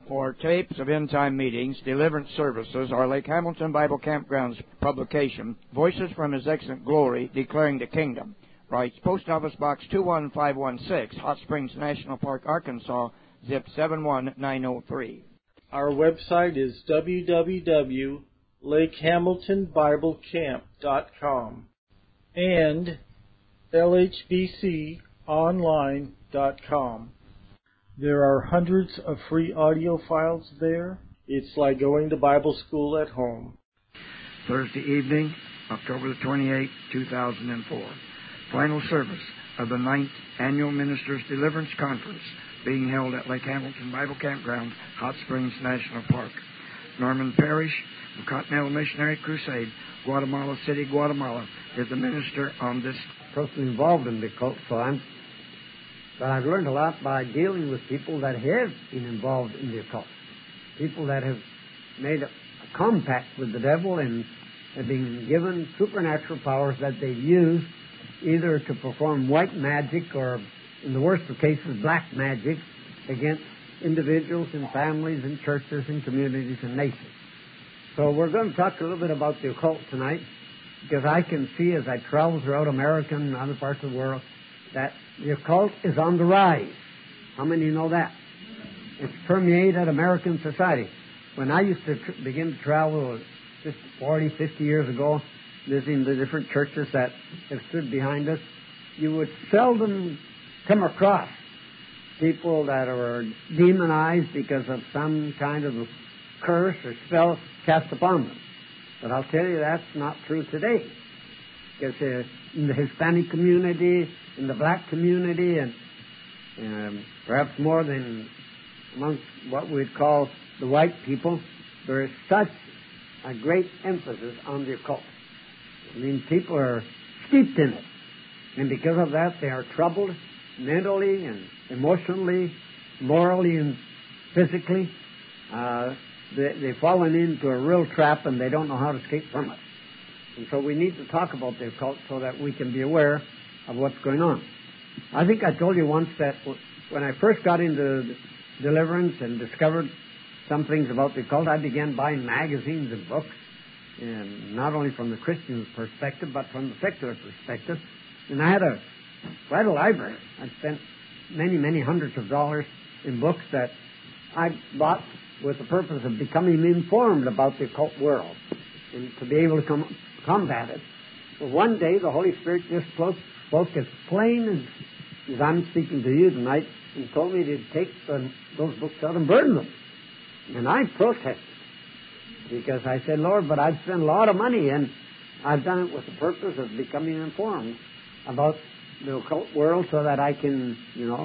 For tapes of end-time meetings, deliverance services, our Lake Hamilton Bible Campgrounds publication, Voices from His Excellent Glory, Declaring the Kingdom, writes Post Office Box 21516, Hot Springs National Park, Arkansas, zip 71903. Our website is www.lakehamiltonbiblecamp.com and lhbconline.com. There are hundreds of free audio files there. It's like going to Bible school at home. Thursday evening, October the 28th, 2004. Final service of the 9th Annual Ministers Deliverance Conference being held at Lake Hamilton Bible Campground, Hot Springs National Park. Norman Parrish of Continental Missionary Crusade, Guatemala City, Guatemala, is the minister on this. Personally involved in the occult, but I've learned a lot by dealing with people that have been involved in the occult. People that have made a compact with the devil and have been given supernatural powers that they use either to perform white magic or, in the worst of cases, black magic against individuals and families and churches and communities and nations. So we're going to talk a little bit about the occult tonight, because I can see as I travel throughout America and other parts of the world that the occult is on the rise. How many know that? It's permeated American society. When I used to begin to travel just 40, 50 years ago, visiting the different churches that have stood behind us, you would seldom come across people that are demonized because of some kind of a curse or spell cast upon them. But I'll tell you that's not true today. Because in the Hispanic community, in the black community, and perhaps more than amongst what we'd call the white people, there is such a great emphasis on the occult. I mean, people are steeped in it. And because of that, they are troubled mentally and emotionally, morally and physically. They've fallen into a real trap and they don't know how to escape from it. And so we need to talk about the occult so that we can be aware of what's going on. I think I told you once that when I first got into deliverance and discovered some things about the occult, I began buying magazines and books, and not only from the Christian perspective, but from the secular perspective. And I had quite a library. I spent many, many hundreds of dollars in books that I bought with the purpose of becoming informed about the occult world and to be able to combat it. But one day the Holy Spirit just spoke as plain as I'm speaking to you tonight and told me to take those books out and burn them. And I protested because I said, Lord, but I've spent a lot of money and I've done it with the purpose of becoming informed about the occult world so that I can,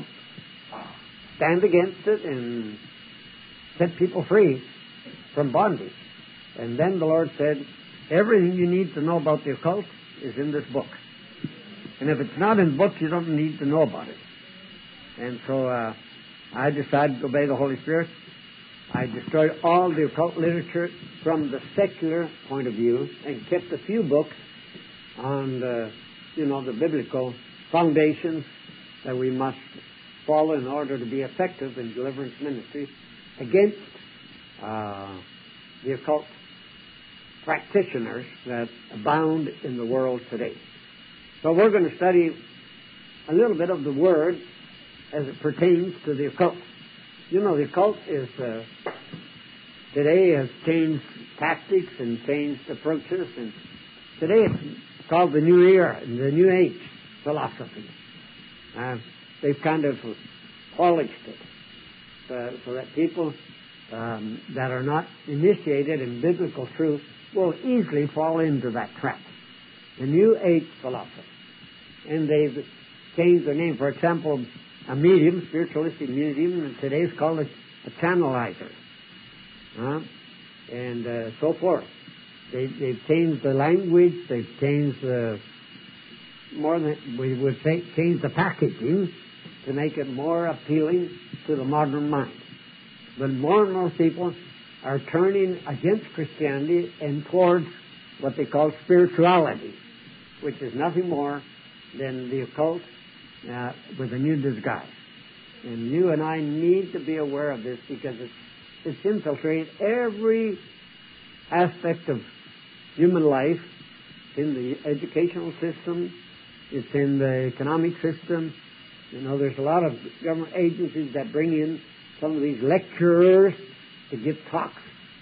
stand against it and set people free from bondage. And then the Lord said, everything you need to know about the occult is in this book. And if it's not in the book, you don't need to know about it. And so I decided to obey the Holy Spirit. I destroyed all the occult literature from the secular point of view and kept a few books on the biblical foundations that we must follow in order to be effective in deliverance ministry against the occult practitioners that abound in the world today. So we're going to study a little bit of the Word as it pertains to the occult. The occult is today has changed tactics and changed approaches, and today it's called the New Era, the New Age philosophy. They've kind of polished it so that people that are not initiated in biblical truth will easily fall into that trap. The New Age philosophy. And they've changed their name. For example, a medium, spiritualistic medium, today is called a channelizer. And so forth. They've changed the language, they've changed more than we would say, changed the packaging to make it more appealing to the modern mind. But more and more people are turning against Christianity and towards what they call spirituality, which is nothing more than the occult with a new disguise. And you and I need to be aware of this because it's It's infiltrated every aspect of human life. It's in the educational system. It's in the economic system. You know, there's a lot of government agencies that bring in some of these lecturers to give talks.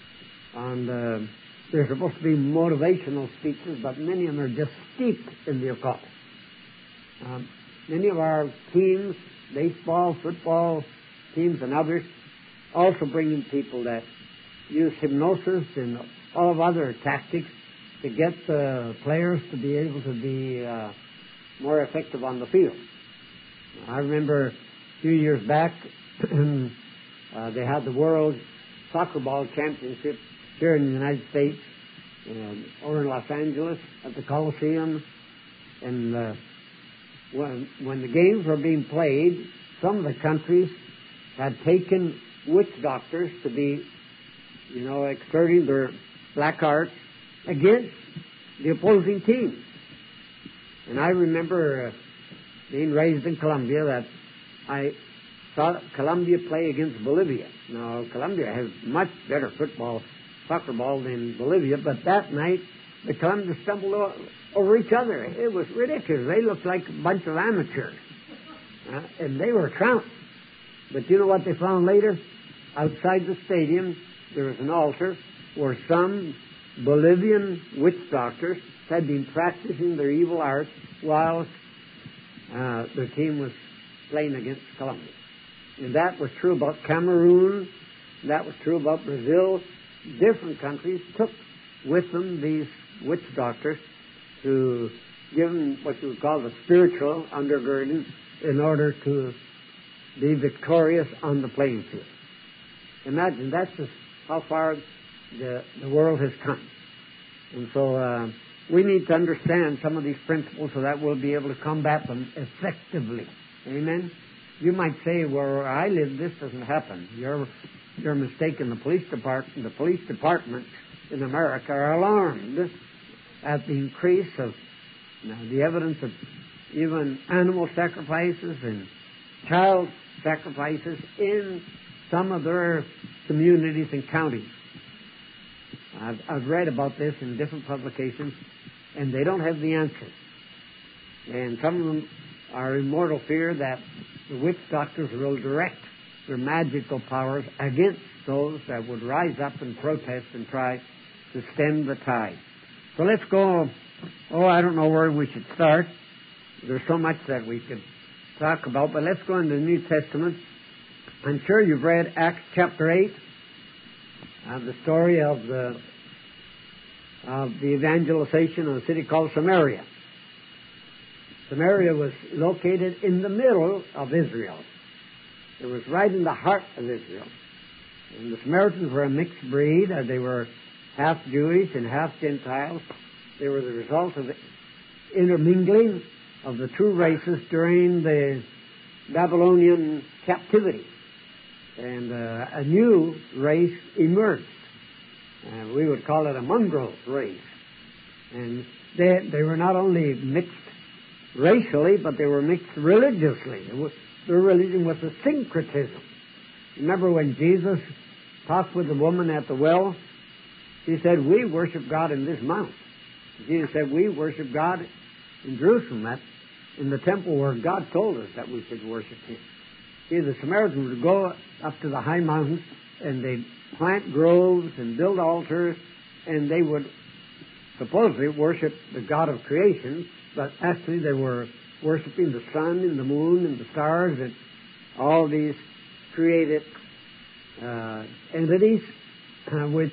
And they're supposed to be motivational speeches, but many of them are just steeped in the occult. Many of our teams, baseball, football teams, and others, also bring in people that use hypnosis and all of other tactics to get the players to be able to be more effective on the field. I remember a few years back, they had the World Soccer Ball Championship here in the United States, over in Los Angeles at the Coliseum. And when the games were being played, some of the countries had taken witch doctors to be, exerting their black arts against the opposing team. And I remember being raised in Colombia that I saw Colombia play against Bolivia. Now, Colombia has much better soccer ball than Bolivia, but that night the Colombians stumbled over each other. It was ridiculous. They looked like a bunch of amateurs. And they were trounced. But you know what they found later? Outside the stadium, there was an altar where some Bolivian witch doctors had been practicing their evil arts while their team was playing against Colombia. And that was true about Cameroon. That was true about Brazil. Different countries took with them these witch doctors to give them what you would call the spiritual undergirding in order to be victorious on the playing field. Imagine, that's just how far the world has come. And so we need to understand some of these principles so that we'll be able to combat them effectively. Amen? You might say, where I live, this doesn't happen. You're mistaken. The police department in America are alarmed at the increase of the evidence of even animal sacrifices and child sacrifices in some of their communities and counties. I've read about this in different publications, and they don't have the answer. And some of them are in mortal fear that the witch doctors will direct their magical powers against those that would rise up and protest and try to stem the tide. So let's go. I don't know where we should start. There's so much that we could talk about, but let's go into the New Testament. I'm sure you've read Acts chapter 8, the story of the evangelization of a city called Samaria. Samaria was located in the middle of Israel. It was right in the heart of Israel. And the Samaritans were a mixed breed. They were half Jewish and half Gentiles. They were the result of the intermingling of the two races during the Babylonian captivity. And a new race emerged. We would call it a mongrel race. And they were not only mixed racially, but they were mixed religiously. Their religion was a syncretism. Remember when Jesus talked with the woman at the well? He said, we worship God in this mount. Jesus said, we worship God in Jerusalem, in the temple where God told us that we should worship Him. See, the Samaritans would go up to the high mountains and they'd plant groves and build altars, and they would supposedly worship the God of creation, but actually they were worshiping the sun and the moon and the stars and all these created entities, which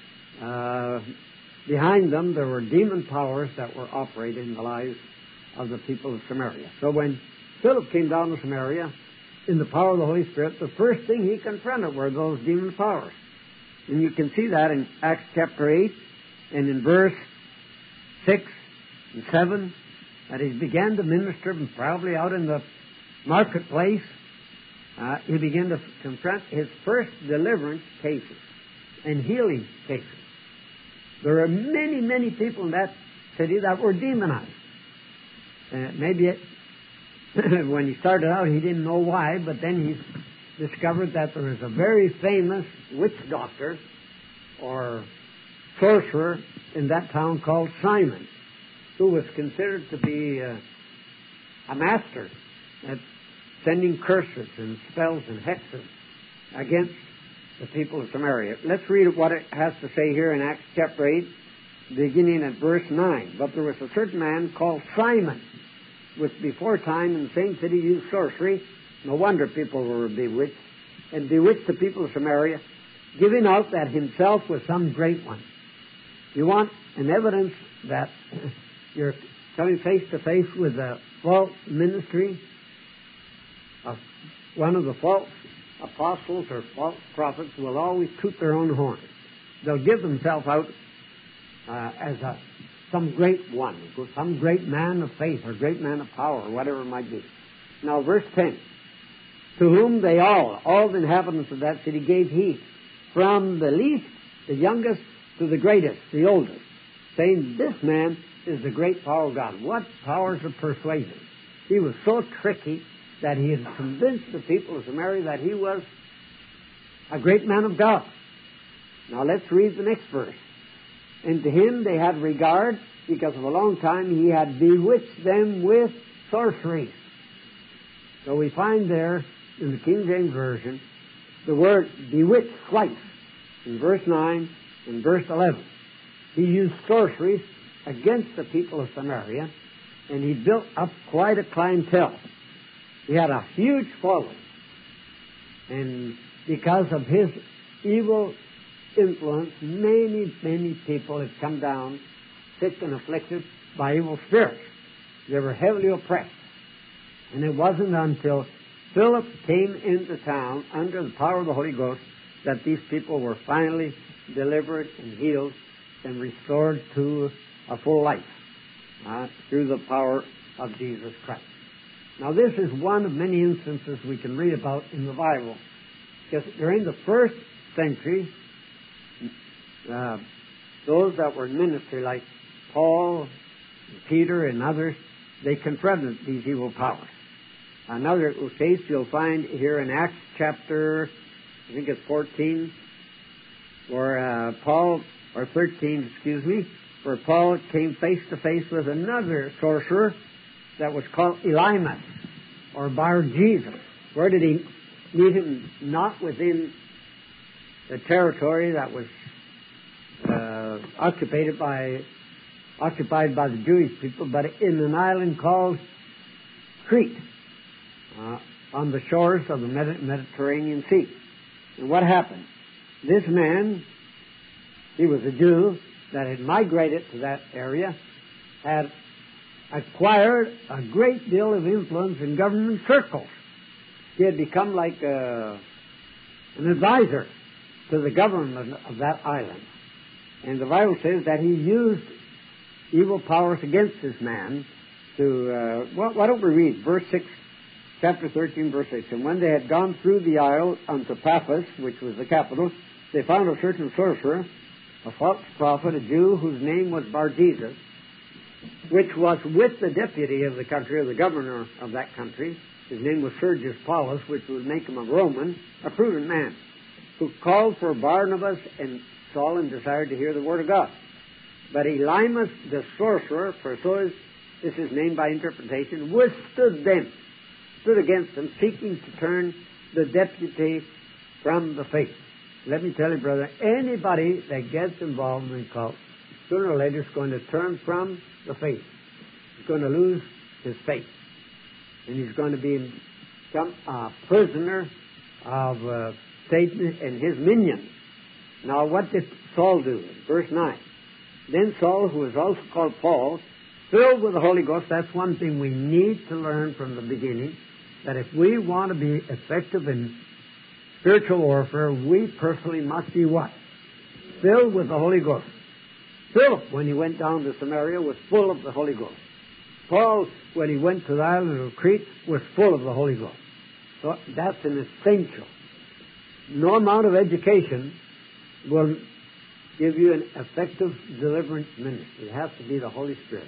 behind them there were demon powers that were operating in the lives of the people of Samaria. So when Philip came down to Samaria in the power of the Holy Spirit, the first thing he confronted were those demon powers. And you can see that in Acts chapter 8 and in verse 6 and 7, that he began to minister, and probably out in the marketplace, he began to confront his first deliverance cases and healing cases. There are many, many people in that city that were demonized. Maybe when he started out, he didn't know why, but then discovered that there is a very famous witch doctor or sorcerer in that town called Simon, who was considered to be a master at sending curses and spells and hexes against the people of Samaria. Let's read what it has to say here in Acts chapter 8, beginning at verse 9. But there was a certain man called Simon, which before time in the same city used sorcery. No wonder people were bewitched, and bewitched the people of Samaria, giving out that himself was some great one. You want an evidence that you're coming face to face with a false ministry of one of the false apostles or false prophets will always toot their own horn. They'll give themselves out as some great one, some great man of faith or great man of power, or whatever it might be. Now, verse 10. To whom they all the inhabitants of that city gave heed, from the least, the youngest, to the greatest, the oldest, saying, this man is the great power of God. What powers of persuasion! He was so tricky that he had convinced the people of Samaria that he was a great man of God. Now let's read the next verse. And to him they had regard, because of a long time he had bewitched them with sorceries. So we find there in the King James Version the word bewitched twice, in verse 9 and verse 11. He used sorceries against the people of Samaria, and he built up quite a clientele. He had a huge following, and because of his evil influence, many people had come down sick and afflicted by evil spirits. They were heavily oppressed. And it wasn't until Philip came into town under the power of the Holy Ghost that these people were finally delivered and healed and restored to a full life through the power of Jesus Christ. Now, this is one of many instances we can read about in the Bible. Because during the first century, those that were in ministry, like Paul, and Peter, and others, they confronted these evil powers. Another case you'll find here in Acts chapter, I think it's 14, where or 13, where Paul came face to face with another sorcerer that was called Elymas, or Bar Jesus. Where did he meet him? Not within the territory that was occupied by the Jewish people, but in an island called Crete, on the shores of the Mediterranean Sea. And what happened? This man, he was a Jew that had migrated to that area, had acquired a great deal of influence in government circles. He had become like an advisor to the government of that island. And the Bible says that he used evil powers against this man to, why don't we read verse 6, chapter 13, verse 6. And when they had gone through the isle unto Paphos, which was the capital, they found a certain sorcerer, a false prophet, a Jew, whose name was Bar Jesus, which was with the deputy of the country, or the governor of that country. His name was Sergius Paulus, which would make him a Roman, a prudent man, who called for Barnabas and Saul and desired to hear the word of God. But Elymas the sorcerer, for so is his name by interpretation, withstood them, stood against them, seeking to turn the deputy from the faith. Let me tell you, brother, anybody that gets involved in cult, sooner or later is going to turn from the faith. He's going to lose his faith. And he's going to become a prisoner of Satan and his minions. Now, what did Saul do? Verse 9. Then Saul, who was also called Paul, filled with the Holy Ghost. That's one thing we need to learn from the beginning, that if we want to be effective in spiritual warfare, we personally must be what? Filled with the Holy Ghost. Philip, when he went down to Samaria, was full of the Holy Ghost. Paul, when he went to the island of Crete, was full of the Holy Ghost. So that's an essential. No amount of education will give you an effective deliverance ministry. It has to be the Holy Spirit.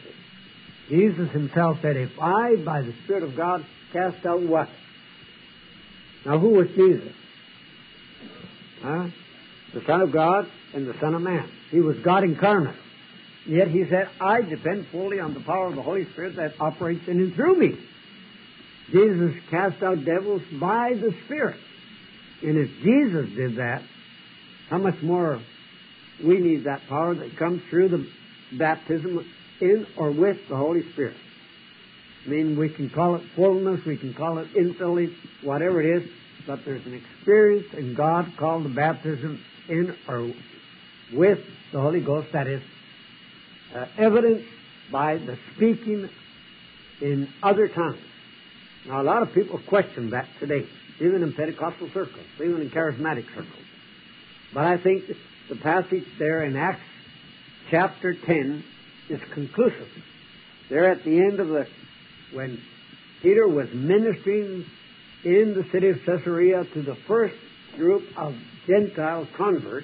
Jesus himself said, if I, by the Spirit of God, cast out what? Now, who was Jesus? Huh? The Son of God and the Son of Man. He was God incarnate. Yet he said, I depend fully on the power of the Holy Spirit that operates in and through me. Jesus cast out devils by the Spirit. And if Jesus did that, how much more we need that power that comes through the baptism in or with the Holy Spirit. I mean, we can call it fullness, we can call it infilling, whatever it is, but there's an experience in God called the baptism in or with the Holy Ghost that is evidenced by the speaking in other tongues. Now, a lot of people question that today, even in Pentecostal circles, even in charismatic circles. But I think the passage there in Acts chapter 10 is conclusive. There at the end of when Peter was ministering in the city of Caesarea to the first group of Gentile converts,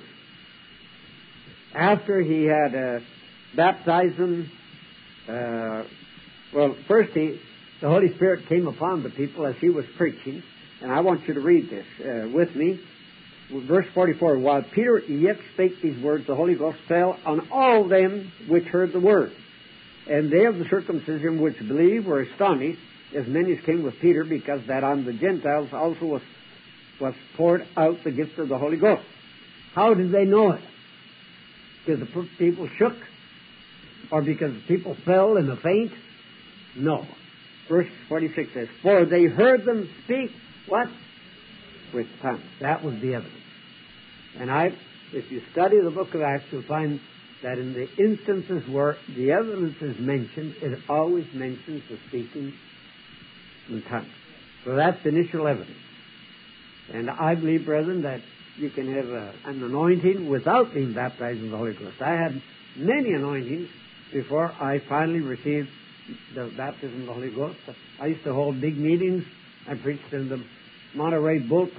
after he had baptized them, first the Holy Spirit came upon the people as he was preaching, and I want you to read this with me. Verse 44, while Peter yet spake these words, the Holy Ghost fell on all them which heard the word. And they of the circumcision which believed were astonished, as many as came with Peter, because that on the Gentiles also was poured out the gift of the Holy Ghost. How did they know it? Because the people shook? Or because the people fell in a faint? No. Verse 46 says, for they heard them speak, what? With tongues. That was the evidence. And if you study the book of Acts, you'll find that in the instances where the evidence is mentioned, it always mentions the speaking in tongues. So that's the initial evidence. And I believe, brethren, that you can have an anointing without being baptized in the Holy Ghost. I had many anointings before I finally received the baptism of the Holy Ghost. I used to hold big meetings. I preached in the Monterey Bull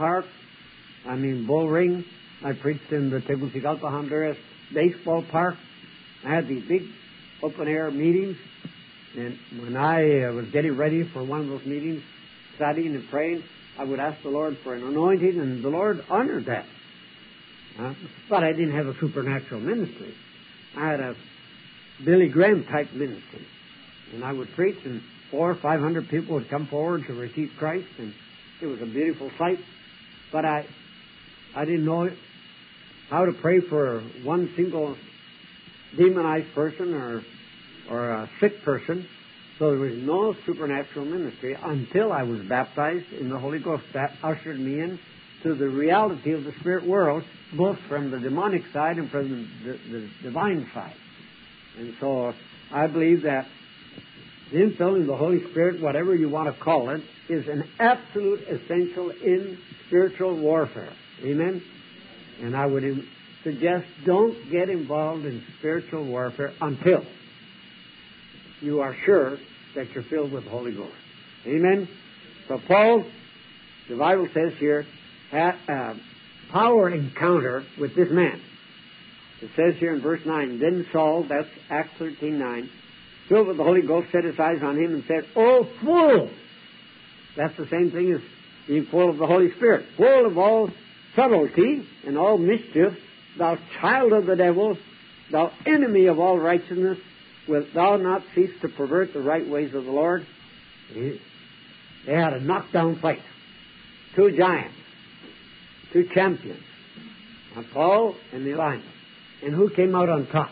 Ring. I preached in the Tegucigalpa, Honduras baseball park. I had these big open-air meetings. And when I was getting ready for one of those meetings, studying and praying, I would ask the Lord for an anointing, and the Lord honored that. But I didn't have a supernatural ministry. I had a Billy Graham type ministry. And I would preach, and 400 or 500 people would come forward to receive Christ, and it was a beautiful sight. But I didn't know how to pray for one single demonized person or a sick person. So there was no supernatural ministry until I was baptized in the Holy Ghost. That ushered me in to the reality of the spirit world, both from the demonic side and from the divine side. And so I believe that the infilling of the Holy Spirit, whatever you want to call it, is an absolute essential in spiritual warfare. Amen? And I would suggest don't get involved in spiritual warfare until you are sure that you're filled with the Holy Ghost. Amen? So Paul, the Bible says here, had a power encounter with this man. It says here in verse 9, then Saul, that's Acts 13:9, filled with the Holy Ghost, set his eyes on him and said, "O fool!" That's the same thing as being full of the Holy Spirit. Full of all subtlety and all mischief, thou child of the devil, thou enemy of all righteousness, wilt thou not cease to pervert the right ways of the Lord? They had a knockdown fight. Two giants. Two champions. Paul and Elymas. And who came out on top?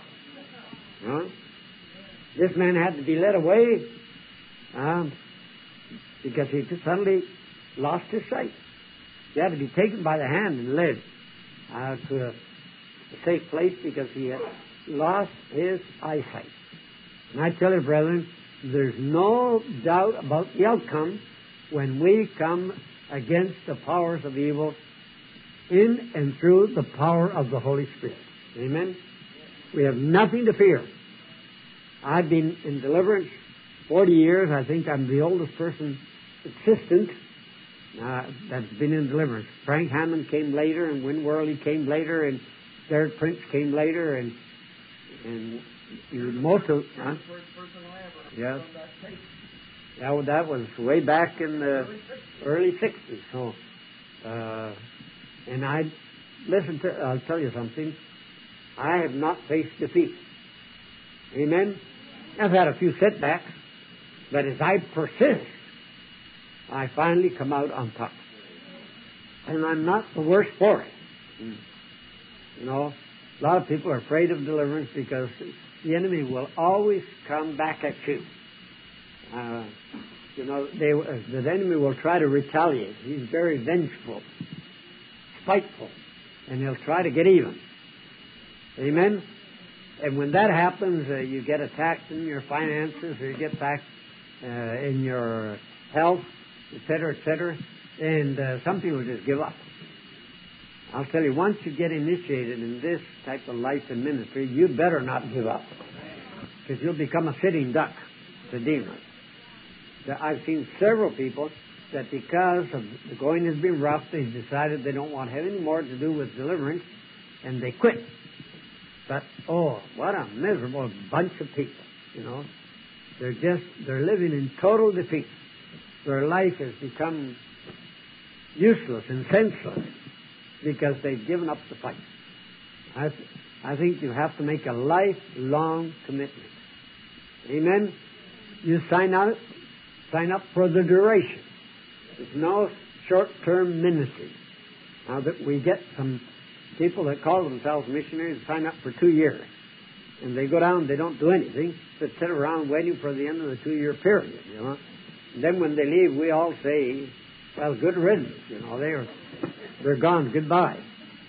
This man had to be led away because he suddenly lost his sight. He had to be taken by the hand and led to a safe place because he had lost his eyesight. And I tell you, brethren, there's no doubt about the outcome when we come against the powers of evil in and through the power of the Holy Spirit. Amen? We have nothing to fear. I've been in deliverance 40 years. I think I'm the oldest person existent that's been in deliverance. Frank Hammond came later, and Win Worley came later, and Derek Prince came later, and most of... Yes. Yeah, well, that was way back in the early 60s. So And I'll tell you something. I have not faced defeat. Amen? I've had a few setbacks, but as I persist, I finally come out on top. And I'm not the worse for it. You know, a lot of people are afraid of deliverance because the enemy will always come back at you. The enemy will try to retaliate. He's very vengeful, spiteful, and he'll try to get even. Amen? And when that happens, you get attacked in your finances, or you get attacked in your health, etc., and some people just give up. I'll tell you, once you get initiated in this type of life and ministry, you better not give up, because you'll become a sitting duck to demons. I've seen several people that because of the going has been rough, they've decided they don't want to have any more to do with deliverance, and they quit. But, oh, what a miserable bunch of people, you know. They're living in total defeat. Their life has become useless and senseless because they've given up the fight. I think you have to make a lifelong commitment. Amen? You sign up for the duration. There's no short-term ministry. Now that we get some people that call themselves missionaries sign up for 2 years. And they go down, they don't do anything, but sit around waiting for the end of the 2-year period, you know. And then when they leave, we all say, well, good riddance, you know, they're gone, goodbye.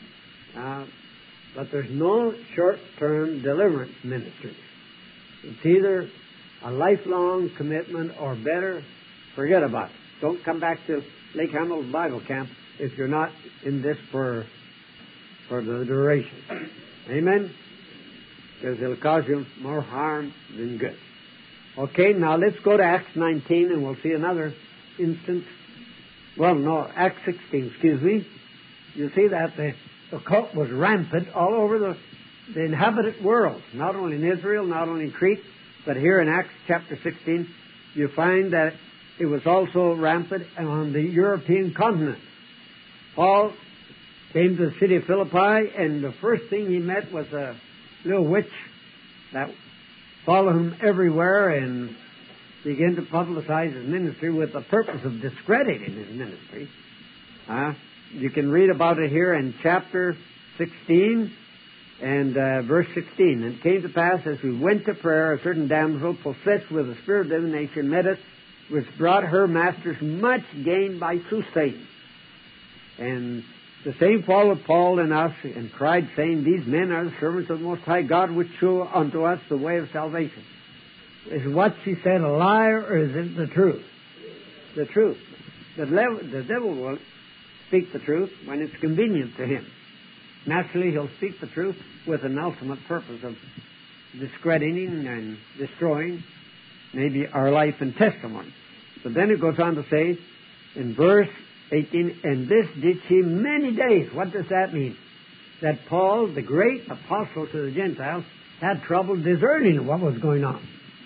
But there's no short-term deliverance ministry. It's either a lifelong commitment or better, forget about it. Don't come back to Lake Hamilton Bible Camp if you're not in this for the duration. Amen? Because it'll cause you more harm than good. Okay, now let's go to Acts 19 and we'll see another instance. Well, no, Acts 16, excuse me. You see that the cult was rampant all over the inhabited world. Not only in Israel, not only in Crete, but here in Acts chapter 16, you find that it was also rampant on the European continent. Paul came to the city of Philippi, and the first thing he met was a little witch that followed him everywhere and began to publicize his ministry with the purpose of discrediting his ministry. You can read about it here in chapter 16 and verse 16. And it came to pass, as we went to prayer, a certain damsel possessed with a spirit of divination met us, which brought her masters much gain by soothsaying. And the same followed Paul and us, and cried, saying, these men are the servants of the Most High God, which show unto us the way of salvation. Is what she said a lie, or is it the truth? The truth. The devil will speak the truth when it's convenient to him. Naturally, he'll speak the truth with an ultimate purpose of discrediting and destroying maybe our life and testimony. But then it goes on to say in verse 18, and this did she many days. What does that mean? That Paul, the great apostle to the Gentiles, had trouble discerning what was going on.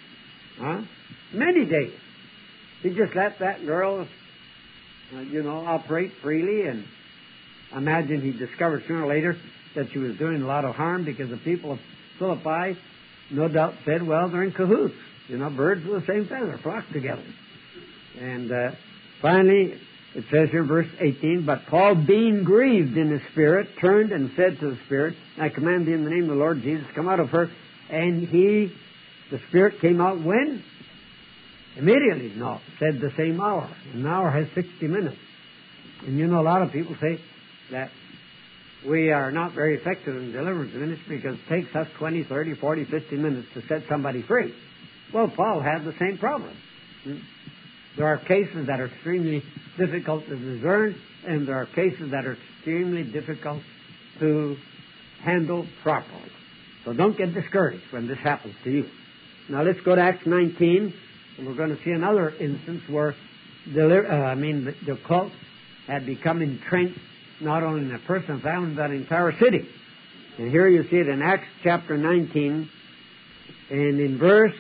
Many days. He just let that girl, operate freely, and imagine he discovered sooner or later that she was doing a lot of harm, because the people of Philippi no doubt said, well, they're in cahoots. Birds of the same feather flock together. And finally, it says here in verse 18, but Paul, being grieved in his spirit, turned and said to the spirit, I command thee in the name of the Lord Jesus, come out of her. And the spirit came out when? Immediately. No, said the same hour. An hour has 60 minutes. And a lot of people say that we are not very effective in deliverance ministry because it takes us 20, 30, 40, 50 minutes to set somebody free. Well, Paul had the same problem. There are cases that are extremely difficult to discern, and there are cases that are extremely difficult to handle properly. So don't get discouraged when this happens to you. Now let's go to Acts 19, and we're going to see another instance where the cult had become entrenched not only in a person and family, but an entire city. And here you see it in Acts chapter 19, and in verse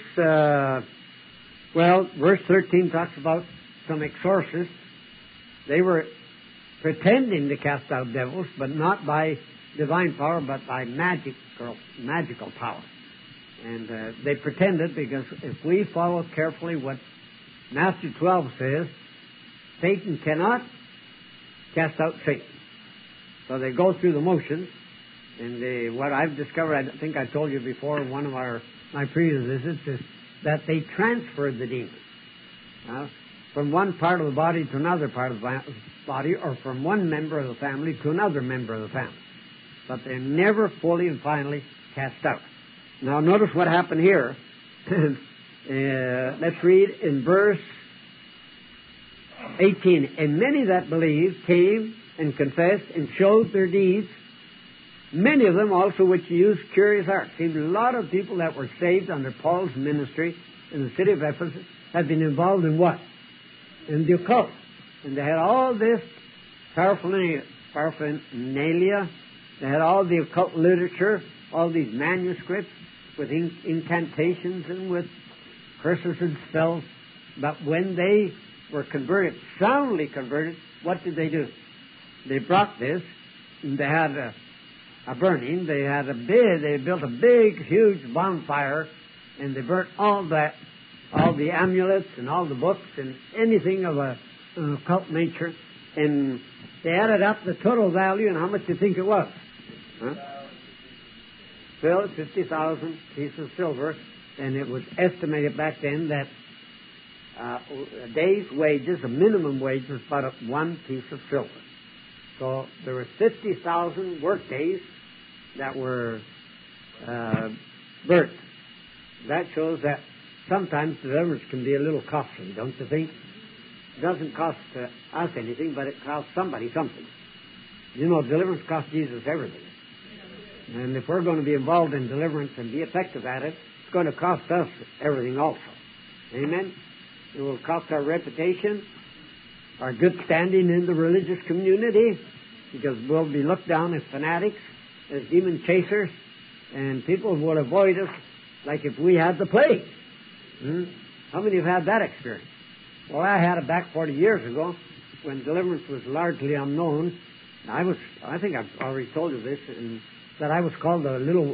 13 talks about some exorcists. They were pretending to cast out devils, but not by divine power, but by magical power. And they pretended, because if we follow carefully what Matthew 12 says, Satan cannot cast out Satan. So they go through the motions, and what I've discovered, I think I told you before in one of my previous visits, is that they transfer the demon from one part of the body to another part of the body, or from one member of the family to another member of the family. But they're never fully and finally cast out. Now notice what happened here. Let's read in verse 18. And many that believed came and confessed and showed their deeds, many of them also which used curious arts. See, a lot of people that were saved under Paul's ministry in the city of Ephesus had been involved in what? In the occult. And they had all this paraphernalia. They had all the occult literature, all these manuscripts with incantations and with curses and spells. But when they were converted, soundly converted, what did they do? They brought this, and they had a burning. They built a big, huge bonfire, and they burnt all the amulets and all the books and anything of an occult nature, and they added up the total value, and how much do you think it was? Huh? 50,000 pieces of silver, and it was estimated back then that a day's wages, a minimum wage, was about one piece of silver. So there were 50,000 work days that were burnt. That shows that sometimes deliverance can be a little costly, don't you think? It doesn't cost us anything, but it costs somebody something. You know, deliverance costs Jesus everything. And if we're going to be involved in deliverance and be effective at it, it's going to cost us everything also. Amen? It will cost our reputation, our good standing in the religious community, because we'll be looked down as fanatics, as demon chasers, and people will avoid us like if we had the plague. How many have had that experience? Well, I had it back 40 years ago when deliverance was largely unknown. I think I've already told you this, that I was called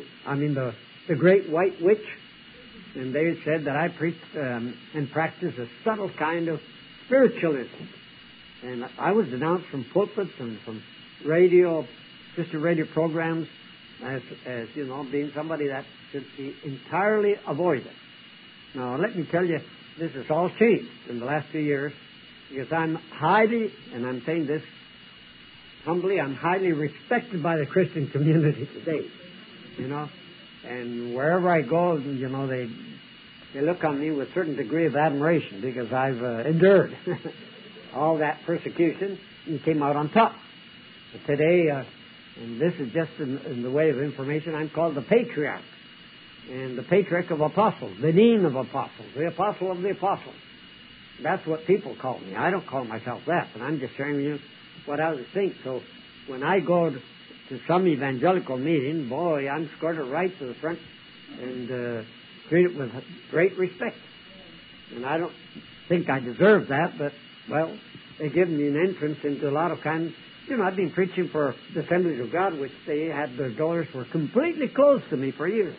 the Great White Witch. And they said that I preached and practiced a subtle kind of spiritualism. And I was denounced from pulpits and from Christian radio programs as you know, being somebody that should be entirely avoided. Now, let me tell you, this has all changed in the last few years, because I'm highly, and I'm saying this humbly, I'm highly respected by the Christian community today, you know. And wherever I go, you know, they look on me with a certain degree of admiration, because I've endured all that persecution and came out on top. But today, and this is just in the way of information, I'm called the Patriarch, and the Patriarch of Apostles, the Dean of Apostles, the Apostle of the Apostles. That's what people call me. I don't call myself that, but I'm just sharing with you what others think. So when I go to some evangelical meeting, boy, I'm escorted right to the front and treated with great respect. And I don't think I deserve that, but, well, they give me an entrance into a lot of kinds. You know, I've been preaching for the Assemblies of God, which they had their doors were completely closed to me for years.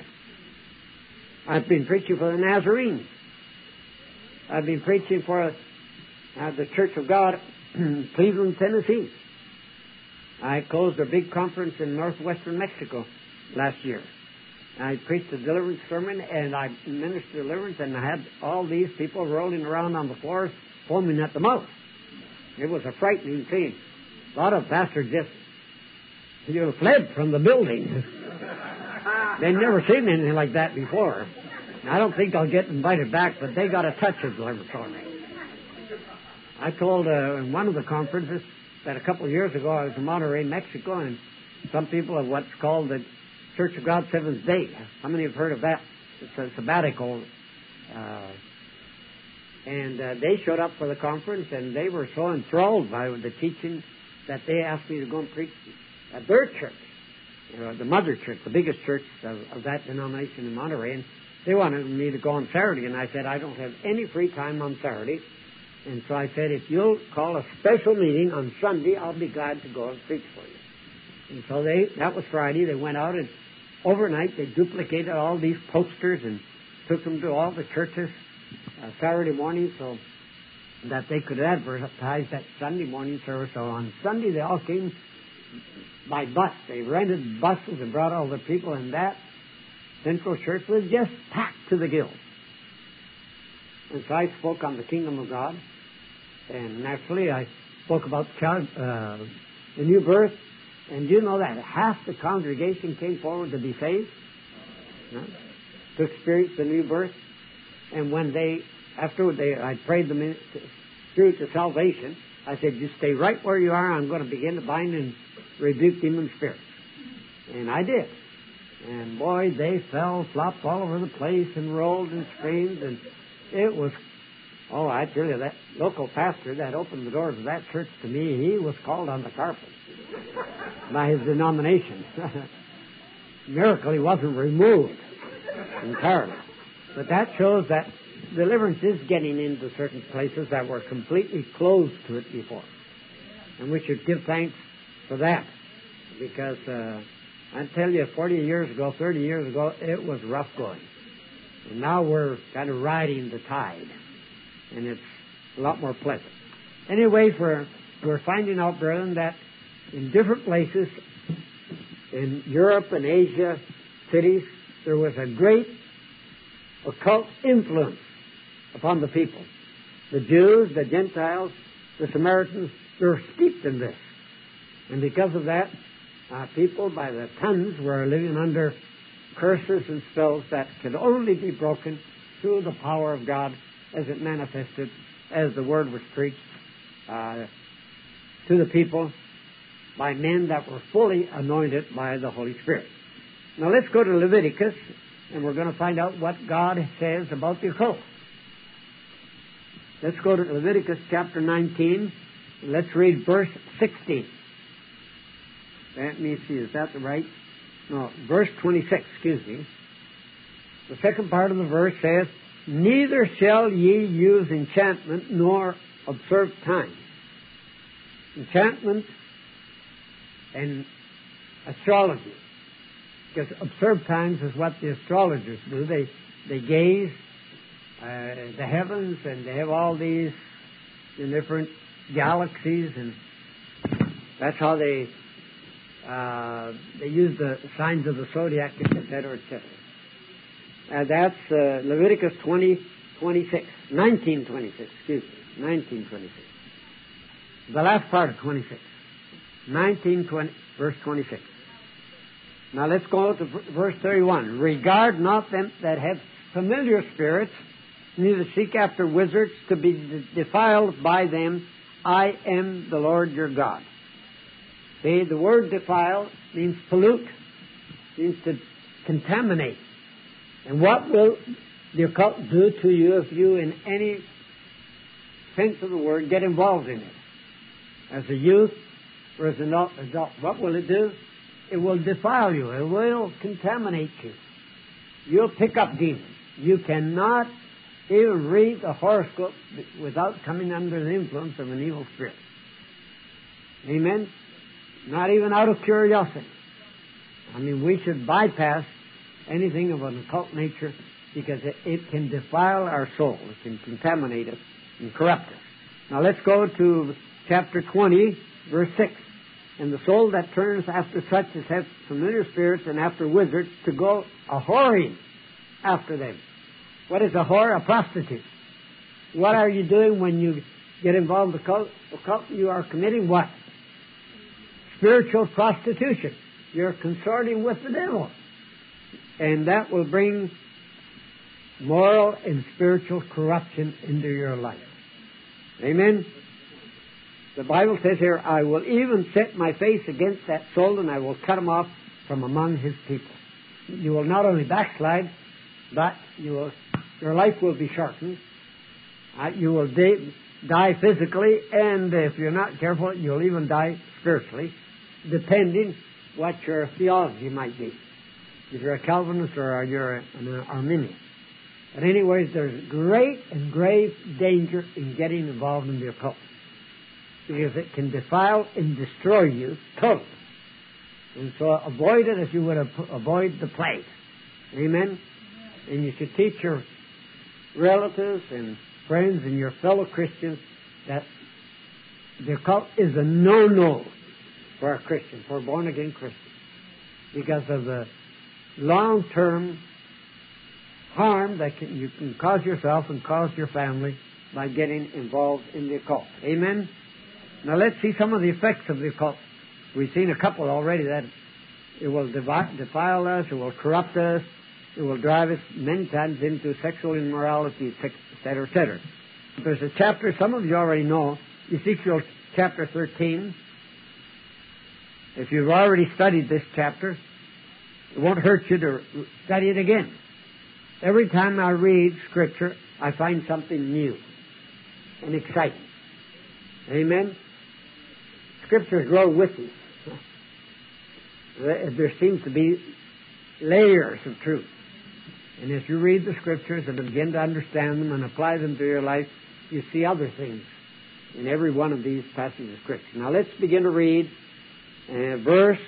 I've been preaching for the Nazarenes. I've been preaching for the Church of God in Cleveland, Tennessee. I closed a big conference in northwestern Mexico last year. I preached a deliverance sermon, and I ministered deliverance, and I had all these people rolling around on the floor, foaming at the mouth. It was a frightening scene. A lot of pastors just fled from the building. They'd never seen anything like that before. I don't think I'll get invited back, but they got a touch of deliverance on me. I told in one of the conferences that a couple of years ago I was in Monterrey, Mexico, and some people have what's called the Church of God Seventh Day. How many have heard of that? It's a sabbatical. And they showed up for the conference, and they were so enthralled by the teaching that they asked me to go and preach at their church, the mother church, the biggest church of that denomination in Monterrey. And they wanted me to go on Saturday, and I said, I don't have any free time on Saturday. And so I said, if you'll call a special meeting on Sunday, I'll be glad to go and preach for you. And so that was Friday. They went out and overnight they duplicated all these posters and took them to all the churches Saturday morning so that they could advertise that Sunday morning service. So on Sunday they all came by bus. They rented buses and brought all the people, and that Central Church was just packed to the gills. And so I spoke on the kingdom of God, and naturally I spoke about the new birth. And you know that half the congregation came forward to be saved, to experience the new birth. And when I prayed them through to salvation, I said, you stay right where you are. I'm going to begin to bind and rebuke demon spirits. And I did. And boy, they fell, flopped all over the place and rolled and screamed. And it was, I tell you, that local pastor that opened the doors of that church to me, he was called on the carpet by his denomination. Miracle, he wasn't removed entirely. But that shows that deliverance is getting into certain places that were completely closed to it before. And we should give thanks for that. Because I tell you, 40 years ago, 30 years ago, it was rough going. And now we're kind of riding the tide. And it's a lot more pleasant. Anyway, we're finding out, brethren, that in different places, in Europe and Asia cities, there was a great occult influence upon the people. The Jews, the Gentiles, the Samaritans, they're steeped in this. And because of that, people by the tons were living under curses and spells that could only be broken through the power of God as it manifested, as the word was preached to the people by men that were fully anointed by the Holy Spirit. Now let's go to Leviticus, and we're going to find out what God says about the occult. Let's go to Leviticus chapter 19, and let's read verse 16. Let me see, is that the right? No, verse 26, excuse me. The second part of the verse says, neither shall ye use enchantment nor observe time. Enchantment and astrology. Because observe times is what the astrologers do. They gaze the heavens, and they have all these different galaxies, and that's how they use the signs of the zodiac, etc., etc. That's Leviticus 19:26, excuse me, 19:26. The last part of 26. 19:20, verse 26. Now let's go to verse 31. Regard not them that have familiar spirits, neither seek after wizards to be defiled by them. I am the Lord your God. See, the word defile means pollute, means to contaminate. And what will the occult do to you if you, in any sense of the word, get involved in it? As a youth or as an adult, what will it do? It will defile you. It will contaminate you. You'll pick up demons. You cannot even read the horoscope without coming under the influence of an evil spirit. Amen? Not even out of curiosity. I mean, we should bypass anything of an occult nature because it can defile our soul. It can contaminate us and corrupt us. Now let's go to chapter 20, verse 6. And the soul that turns after such as have familiar spirits and after wizards to go a-whoring after them. What is a whore? A prostitute. What are you doing when you get involved in the occult? You are committing what? Spiritual prostitution. You're consorting with the devil. And that will bring moral and spiritual corruption into your life. Amen? The Bible says here, I will even set my face against that soul, and I will cut him off from among his people. You will not only backslide, but your life will be shortened. You will die physically, and if you're not careful, you'll even die spiritually, depending what your theology might be. If you're a Calvinist or you're an Arminian. But anyways, there's great and grave danger in getting involved in the occult, because it can defile and destroy you totally. And so avoid it as you would avoid the plague. Amen? And you should teach your relatives and friends and your fellow Christians that the occult is a no-no for a Christian, for a born-again Christian, because of the long-term harm that you can cause yourself and cause your family by getting involved in the occult. Amen? Now let's see some of the effects of the occult. We've seen a couple already, that it will defile us, it will corrupt us, it will drive us many times into sexual immorality, etc., etc. There's a chapter some of you already know, Ezekiel chapter 13. If you've already studied this chapter, it won't hurt you to study it again. Every time I read Scripture, I find something new and exciting. Amen? Scriptures grow with you. There seems to be layers of truth. And as you read the Scriptures and begin to understand them and apply them to your life, you see other things in every one of these passages of Scripture. Now let's begin to read verse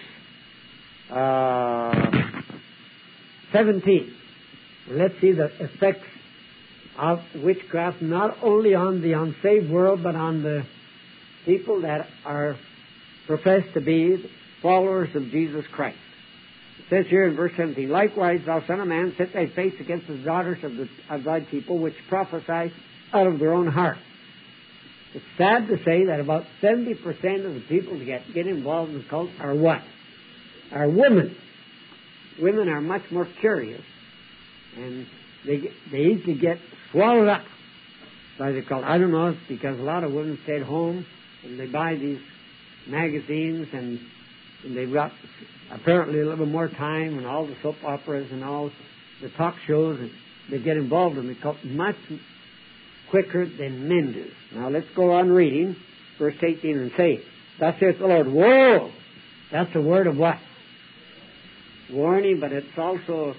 17. Let's see the effects of witchcraft not only on the unsaved world, but on the people that are professed to be followers of Jesus Christ. It says here in verse 17, likewise, thou son of man, set thy face against the daughters of thy people, which prophesy out of their own heart. It's sad to say that about 70% of the people that get involved in the cult are what? Are women. Women are much more curious, and they easily get swallowed up by the cult. I don't know if it's because a lot of women stay at home and they buy these magazines and they've got apparently a little bit more time and all the soap operas and all the talk shows, and they get involved in the cult much quicker than men do. Now let's go on reading verse 18 and say, thus saith the Lord, woe! That's a word of what? Warning, but it's also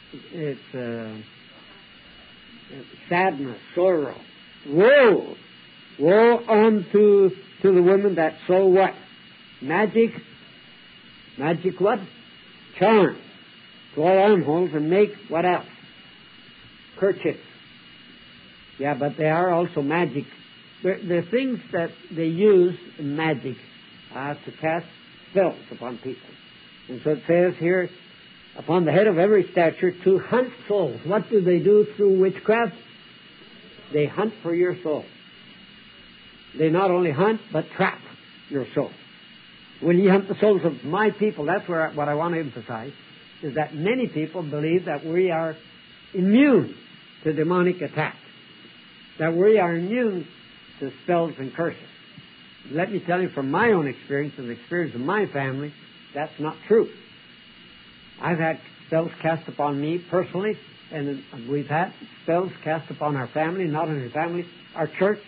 sadness, sorrow. Woe! Woe unto the women that sow what? Magic what? Charm. To all armholes, and make what else? Kerchiefs. Yeah, but they are also magic. The things that they use in magic are to cast spells upon people. And so it says here, upon the head of every stature, to hunt souls. What do they do through witchcraft? They hunt for your soul. They not only hunt, but trap your soul. When you hunt the souls of my people, that's what I want to emphasize, is that many people believe that we are immune to demonic attack, that we are immune to spells and curses. Let me tell you from my own experience and the experience of my family, that's not true. I've had spells cast upon me personally, and we've had spells cast upon our family, not only our family, our church,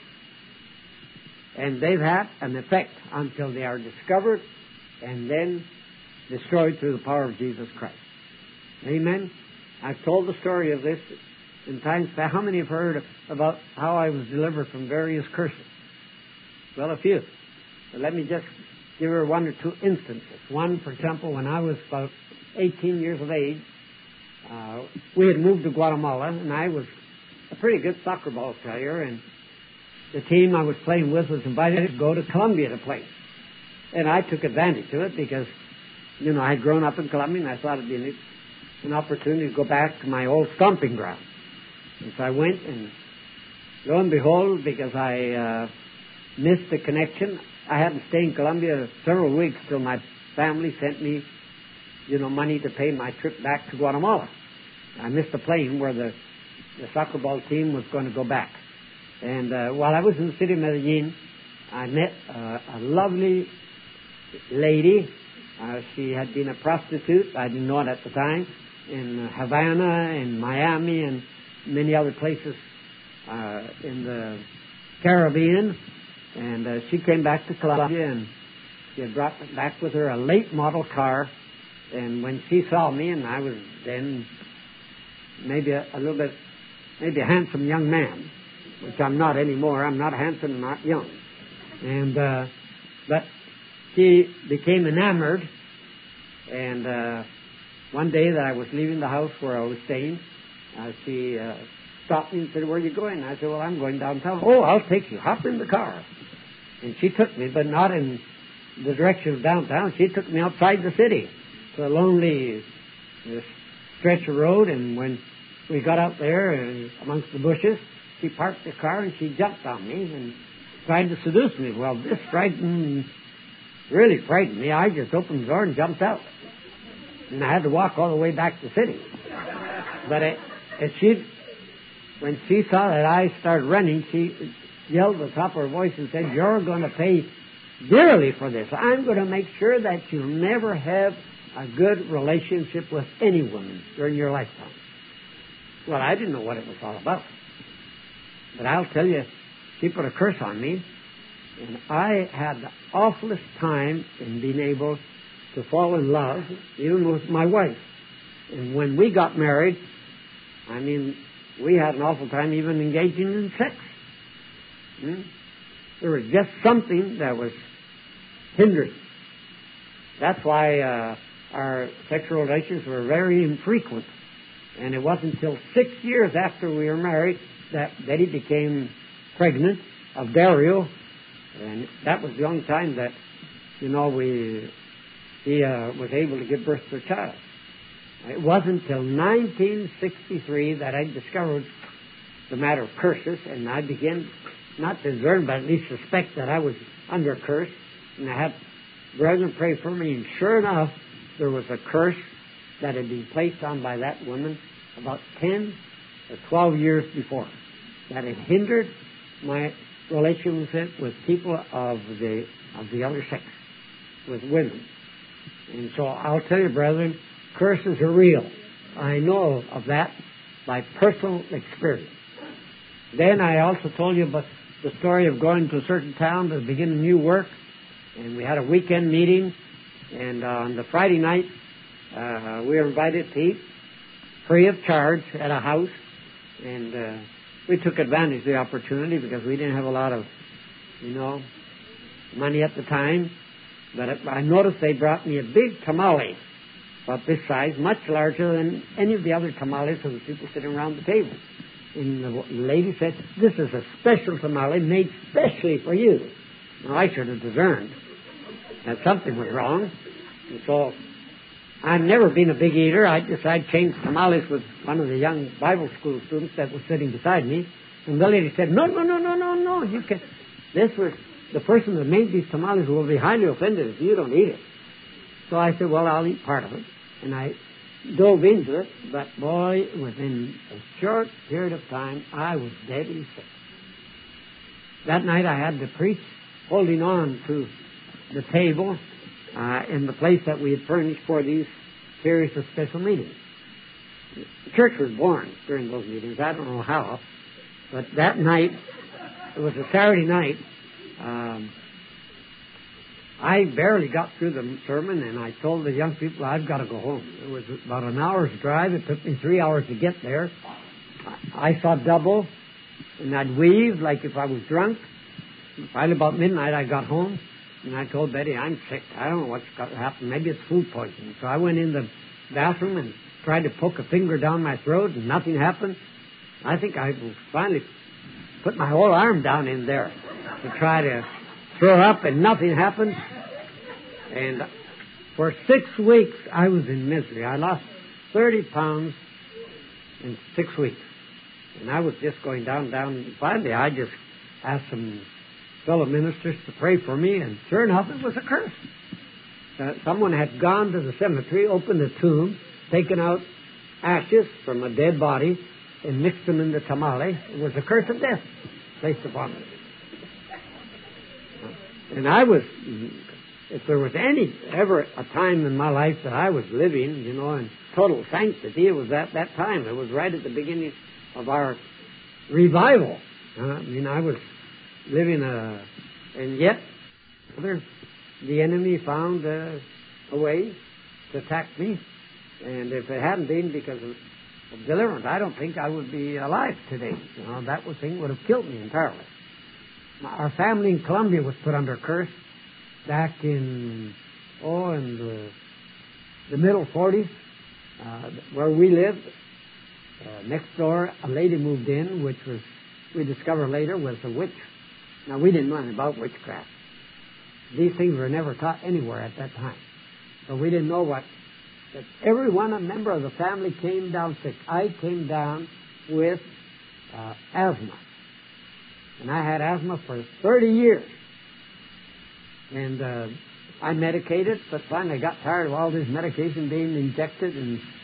and they've had an effect until they are discovered and then destroyed through the power of Jesus Christ. Amen? I've told the story of this in times past. How many have heard about how I was delivered from various curses? Well, a few. But let me just give her one or two instances. One, for example, when I was about 18 years of age, we had moved to Guatemala, and I was a pretty good soccer ball player, and the team I was playing with was invited to go to Colombia to play. And I took advantage of it because, I had grown up in Colombia, and I thought it would be an opportunity to go back to my old stomping ground. And so I went, and lo and behold, because I missed the connection, I had to stay in Colombia several weeks till my family sent me, money to pay my trip back to Guatemala. I missed the plane where the soccer ball team was going to go back. And while I was in the city of Medellin, I met a lovely lady. She had been a prostitute. I didn't know it at the time. In Havana, in Miami, and many other places in the Caribbean. And she came back to Colombia, and she had brought back with her a late model car. And when she saw me, and I was then maybe a little bit maybe a handsome young man, which I'm not anymore. I'm not handsome, not young. And but she became enamored, and one day that I was leaving the house where I was staying, she stopped me and said, "Where are you going?" I said, "Well, I'm going downtown." "Oh, I'll take you. Hop in the car." And she took me, but not in the direction of downtown. She took me outside the city to a lonely stretch of road, and when we got out there amongst the bushes, she parked the car and she jumped on me and tried to seduce me. Well, this really frightened me. I just opened the door and jumped out. And I had to walk all the way back to the city. But when she saw that I started running, she yelled at the top of her voice and said, "You're going to pay dearly for this. I'm going to make sure that you'll never have a good relationship with any woman during your lifetime." Well, I didn't know what it was all about. But I'll tell you, she put a curse on me, and I had the awfulest time in being able to fall in love, even with my wife. And when we got married, I mean, we had an awful time even engaging in sex. There was just something that was hindering. That's why our sexual relations were very infrequent. And it wasn't until 6 years after we were married that Betty became pregnant of Dario. And that was the only time that, he was able to give birth to a child. It wasn't until 1963 that I discovered the matter of curses, and I began not to discern, but at least suspect that I was under a curse. And I had brethren pray for me, and sure enough, there was a curse that had been placed on by that woman about 10 or 12 years before, that had hindered my relationship with people of the other sex, with women. And so I'll tell you, brethren, curses are real. I know of that by personal experience. Then I also told you about the story of going to a certain town to begin a new work, and we had a weekend meeting, and on the Friday night we were invited to eat free of charge at a house, and we took advantage of the opportunity because we didn't have a lot of, money at the time. But I noticed they brought me a big tamale, about this size, much larger than any of the other tamales of the people sitting around the table. And the lady said, "This is a special tamale made specially for you." Now, I should have discerned that something was wrong. And so I've never been a big eater. I decided to change tamales with one of the young Bible school students that was sitting beside me. And the lady said, No, you can. This was the person that made these tamales will be highly offended if you don't eat it. So I said, well, I'll eat part of it. And I dove into it. But boy, within a short period of time, I was deadly sick. That night I had the priest holding on to the table in the place that we had furnished for these series of special meetings. The church was born during those meetings. I don't know how. But that night, it was a Saturday night, I barely got through the sermon, and I told the young people, I've got to go home. It was about an hour's drive. It took me 3 hours to get there. I saw double, and I'd weave like if I was drunk. Finally, about midnight, I got home, and I told Betty, I'm sick. I don't know what's got to happen. Maybe it's food poisoning. So I went in the bathroom and tried to poke a finger down my throat, and nothing happened. I think I finally put my whole arm down in there to try to throw up, and nothing happened. And for 6 weeks, I was in misery. I lost 30 pounds in 6 weeks. And I was just going down. Finally, I just asked some fellow ministers to pray for me, and sure enough, it was a curse. Someone had gone to the cemetery, opened the tomb, taken out ashes from a dead body, and mixed them in the tamale. It was a curse of death placed upon me. And I was, if there was ever a time in my life that I was living, in total sanctity, it was at that time. It was right at the beginning of our revival. I was living and yet the enemy found a way to attack me. And if it hadn't been because of of deliverance, I don't think I would be alive today. That thing would have killed me entirely. Our family in Colombia was put under curse back in the middle 40s, where we lived. Next door, a lady moved in, which we discovered later was a witch. Now, we didn't know anything about witchcraft. These things were never taught anywhere at that time. So we didn't know what. But every one, a member of the family came down sick. I came down with asthma. And I had asthma for 30 years. And I medicated, but finally I got tired of all this medication being injected.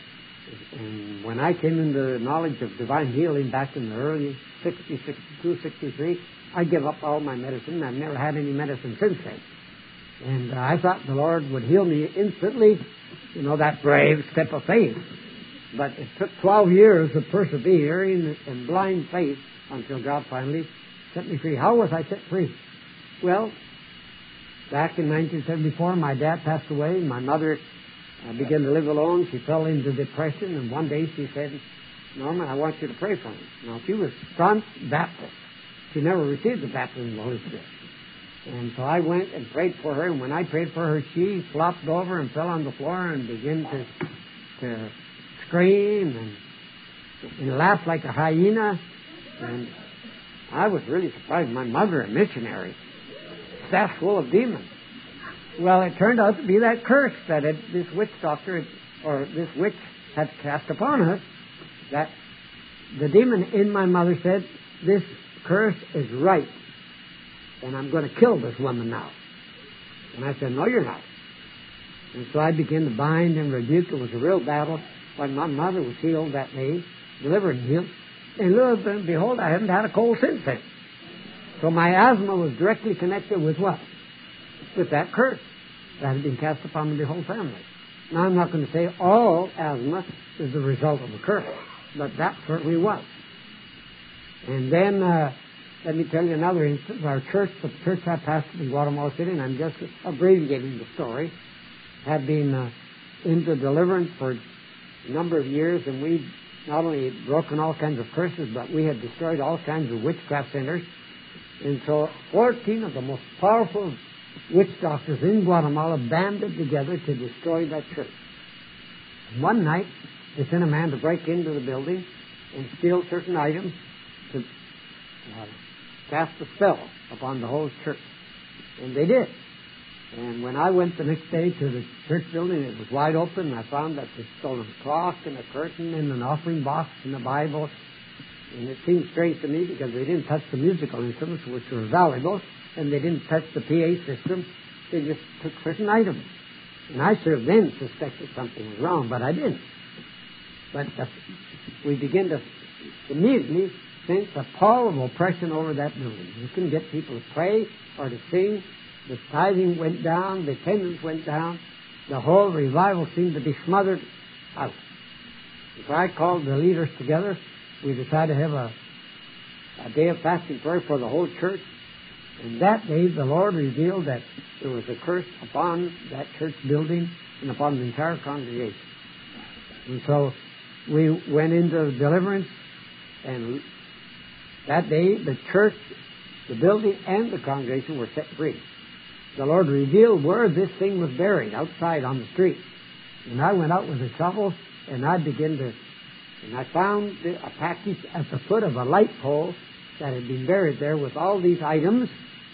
And when I came into the knowledge of divine healing back in the early 60s, 62, 63, I gave up all my medicine. I've never had any medicine since then. And I thought the Lord would heal me instantly, that brave step of faith. But it took 12 years of persevering and blind faith until God finally set me free. How was I set free? Well, back in 1974, my dad passed away. My mother began to live alone. She fell into depression, and one day she said, Norman, I want you to pray for me. Now, she was staunch Baptist. She never received the baptism of the Holy Spirit. And so I went and prayed for her, and when I prayed for her, she flopped over and fell on the floor and began to scream and laugh like a hyena. And I was really surprised. My mother, a missionary, staff full of demons. Well, it turned out to be that curse that this witch doctor, or this witch had cast upon us, that the demon in my mother said, this curse is right, and I'm going to kill this woman now. And I said, no, you're not. And so I began to bind and rebuke. It was a real battle. But my mother was healed that day, delivered and healed. And lo and behold, I haven't had a cold since then. So my asthma was directly connected with what? With that curse that had been cast upon the whole family. Now, I'm not going to say all asthma is the result of a curse, but that certainly was. And then, let me tell you another instance. Our church, the church I pastored in Guatemala City, and I'm just abbreviating the story, had been into deliverance for a number of years, and we not only broken all kinds of curses, but we had destroyed all kinds of witchcraft centers. And so 14 of the most powerful witch doctors in Guatemala banded together to destroy that church. And one night, they sent a man to break into the building and steal certain items to cast a spell upon the whole church. And they did. And when I went the next day to the church building, it was wide open, and I found that they stole a clock and a curtain and an offering box and a Bible. And it seemed strange to me because they didn't touch the musical instruments, which were valuable, and they didn't touch the PA system. They just took certain items. And I should have then suspected something was wrong, but I didn't. But we began to immediately sense a power of oppression over that building. You couldn't get people to pray or to sing. The tithing went down. The attendance went down. The whole revival seemed to be smothered out. So I called the leaders together. We decided to have a day of fasting prayer for the whole church. And that day the Lord revealed that there was a curse upon that church building and upon the entire congregation. And so we went into deliverance, and that day the church, the building, and the congregation were set free. The Lord revealed where this thing was buried, outside on the street. And I went out with a shovel, and I found a package at the foot of a light pole that had been buried there with all these items,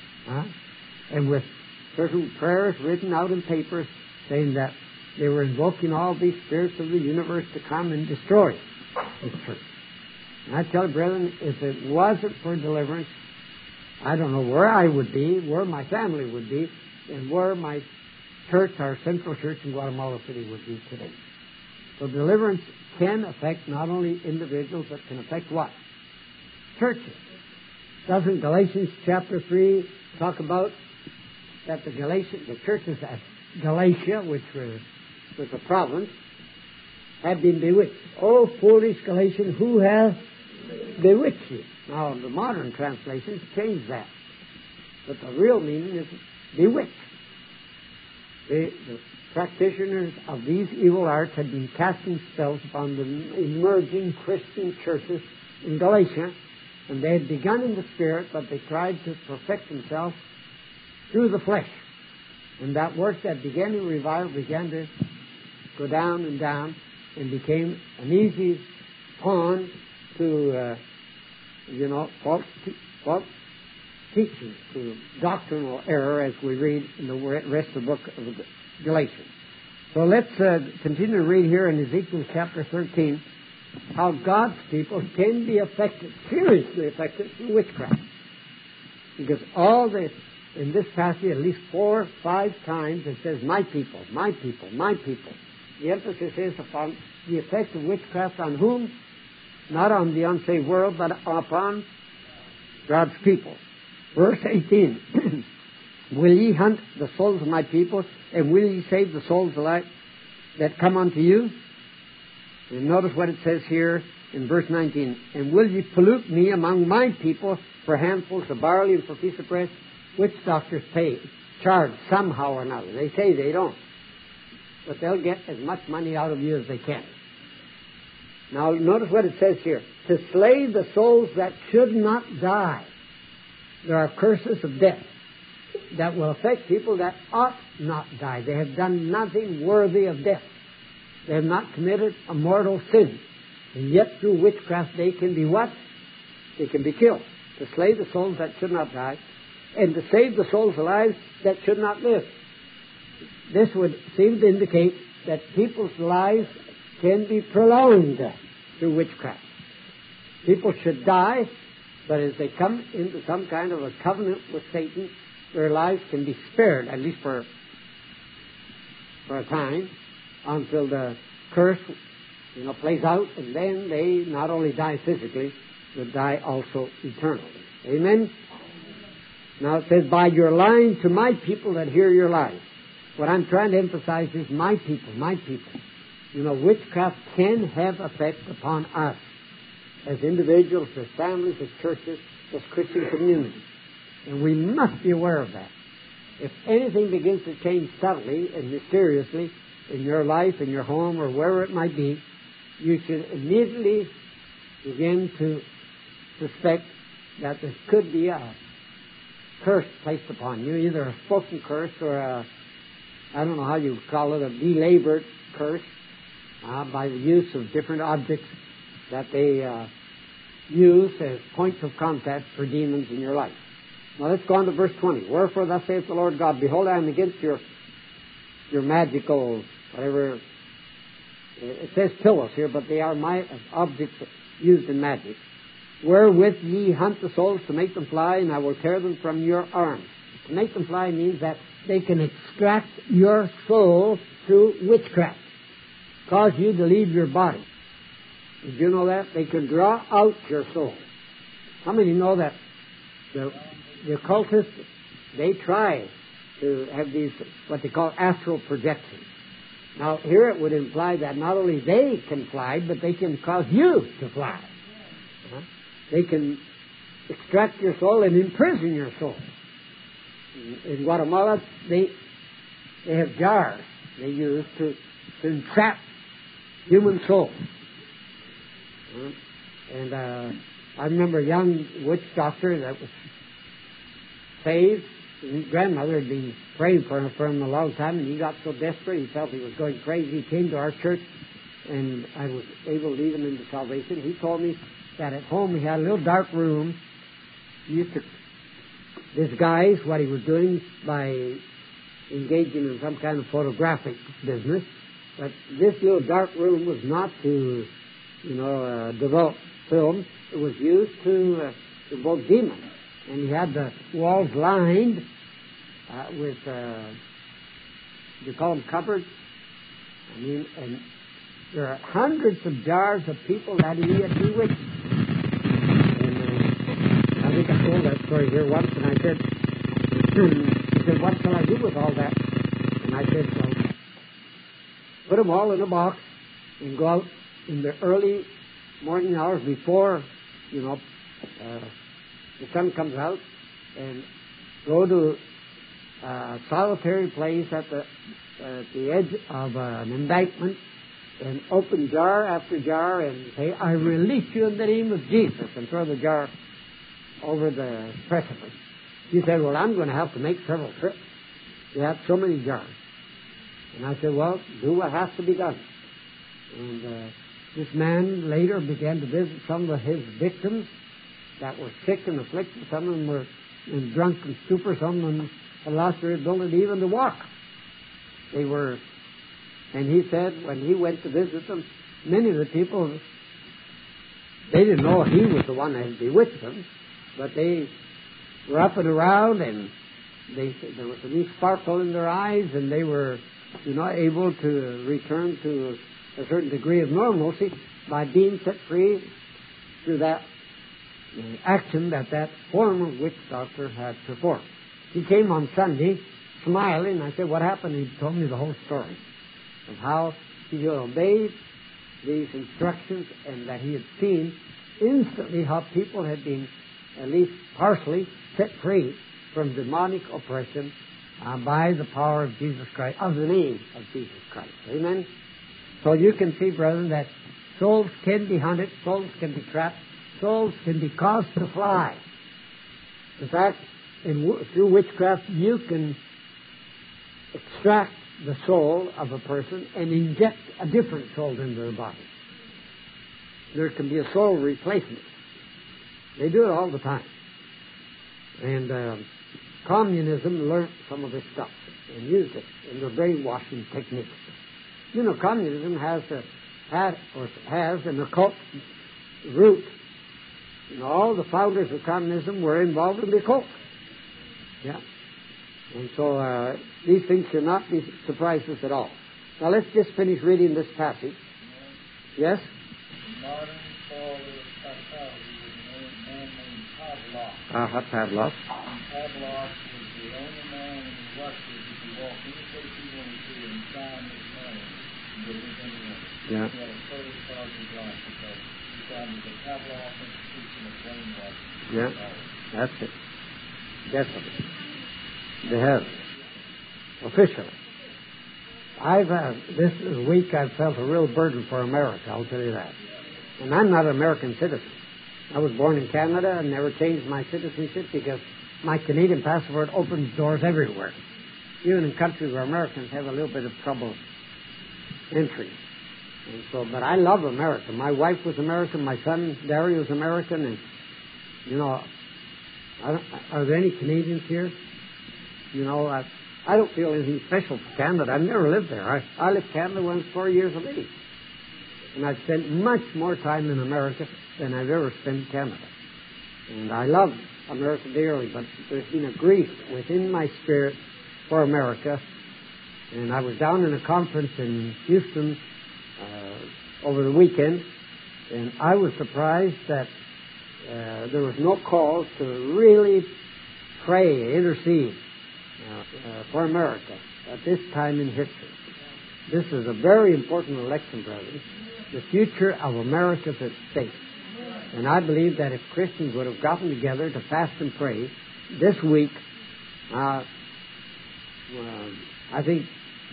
and with certain prayers written out in papers saying that they were invoking all these spirits of the universe to come and destroy this church. And I tell you, brethren, if it wasn't for deliverance, I don't know where I would be, where my family would be, and where my church, our central church in Guatemala City, would be today. So deliverance can affect not only individuals, but can affect what? Churches. Doesn't Galatians chapter 3 talk about that the churches at Galatia, which was a province, had been bewitched. Oh, foolish Galatians, who hath bewitched you? Now, the modern translations change that. But the real meaning is bewitched. The practitioners of these evil arts had been casting spells upon the emerging Christian churches in Galatia, and they had begun in the Spirit, but they tried to perfect themselves through the flesh. And that work that began in revival began to go down and became an easy pawn to, false teaching, to doctrinal error, as we read in the rest of the book of Galatians. So let's continue to read here in Ezekiel chapter 13 how God's people can be affected, seriously affected, through witchcraft. Because all this, in this passage, at least 4 or 5 times, it says, my people, my people, my people. The emphasis is upon the effect of witchcraft on whom? Not on the unsaved world, but upon God's people. Verse 18, will ye hunt the souls of my people, and will ye save the souls alive that come unto you? And notice what it says here in verse 19, and will ye pollute me among my people for handfuls of barley and for a piece of bread? Witch doctors charge somehow or another. They say they don't, but they'll get as much money out of you as they can. Now notice what it says here, to slay the souls that should not die. There are curses of death that will affect people that ought not die. They have done nothing worthy of death. They have not committed a mortal sin. And yet through witchcraft they can be what? They can be killed. To slay the souls that should not die, and to save the souls alive that should not live. This would seem to indicate that people's lives can be prolonged through witchcraft. People should die, but as they come into some kind of a covenant with Satan, their lives can be spared, at least for a time, until the curse, plays out, and then they not only die physically, but die also eternally. Amen? Now it says, by your lying to my people that hear your lies. What I'm trying to emphasize is my people, my people. Witchcraft can have effect upon us as individuals, as families, as churches, as Christian communities. And we must be aware of that. If anything begins to change subtly and mysteriously in your life, in your home, or wherever it might be, you should immediately begin to suspect that there could be a curse placed upon you, either a spoken curse or I don't know how you call it, a belabored curse by the use of different objects that they use as points of contact for demons in your life. Now let's go on to verse 20. Wherefore thus saith the Lord God, behold, I am against your magical, whatever, it says pillows here, but they are my objects used in magic. Wherewith ye hunt the souls to make them fly, and I will tear them from your arms. To make them fly means that they can extract your soul through witchcraft, cause you to leave your body. Did you know that? They can draw out your soul. How many know that the occultists, they try to have these, what they call astral projections. Now, here it would imply that not only they can fly, but they can cause you to fly. They can extract your soul and imprison your soul. In Guatemala, they have jars they use to entrap human souls. And I remember a young witch doctor that was saved. His grandmother had been praying for him a long time, and he got so desperate he felt he was going crazy. He came to our church, and I was able to lead him into salvation. He told me that at home he had a little dark room. He used to disguise what he was doing by engaging in some kind of photographic business. But this little dark room was not to, develop film. It was used to evoke demons. And he had the walls lined with, you call them cupboards? And there are hundreds of jars of people that he had bewitched. And I think I told that story here once, and I said, he said, what shall I do with all that? And I said, well, put them all in a box and go out in the early morning hours before, the sun comes out, and go to a solitary place at the edge of an embankment and open jar after jar and say, I release you in the name of Jesus, and throw the jar over the precipice. He said, well, I'm going to have to make several trips. You have so many jars. And I said, well, do what has to be done. And this man later began to visit some of his victims that were sick and afflicted. Some of them were in drunken stupor. Some of them had lost their ability even to walk. And he said when he went to visit them, many of the people, they didn't know he was the one that had bewitched them, but they were up and around, and there was a new sparkle in their eyes, and they were, able to return to a certain degree of normalcy by being set free through that action that former witch doctor had performed. He came on Sunday smiling. I said, what happened? He told me the whole story of how he obeyed these instructions and that he had seen instantly how people had been at least partially set free from demonic oppression by the power of Jesus Christ, of the name of Jesus Christ. Amen? So you can see, brethren, that souls can be hunted, souls can be trapped, souls can be caused to fly. In fact, through witchcraft, you can extract the soul of a person and inject a different soul into their body. There can be a soul replacement. They do it all the time. And communism learned some of this stuff and used it in their brainwashing techniques. Communism has an occult root. All the founders of communism were involved in the occult. Yeah. And so these things should not be surprises at all. Now let's just finish reading this passage. Yes? Modern fall of psychology was a man named Pavlov. Pavlov. And Pavlov was the only man in Russia who could walk any place he wanted to and sign his name and get anything he wanted. Yeah. He had a total charge of life because he founded the Pavlov Institution of Brainwashing. Yeah, that's it. Definitely. They have. Officially. This week I've felt a real burden for America, I'll tell you that. And I'm not an American citizen. I was born in Canada and never changed my citizenship because my Canadian passport opens doors everywhere. Even in countries where Americans have a little bit of trouble entering. And so, but I love America. My wife was American, my son Larry was American, and are there any Canadians here? I don't feel anything special for Canada. I've never lived there. I left Canada when I was 4 years of age. And I've spent much more time in America than I've ever spent in Canada. And I love America dearly, but there's been a grief within my spirit for America. And I was down in a conference in Houston over the weekend, and I was surprised that there was no call to really pray, intercede for America at this time in history. This is a very important election, brothers. The future of America is at stake. And I believe that if Christians would have gotten together to fast and pray this week, I think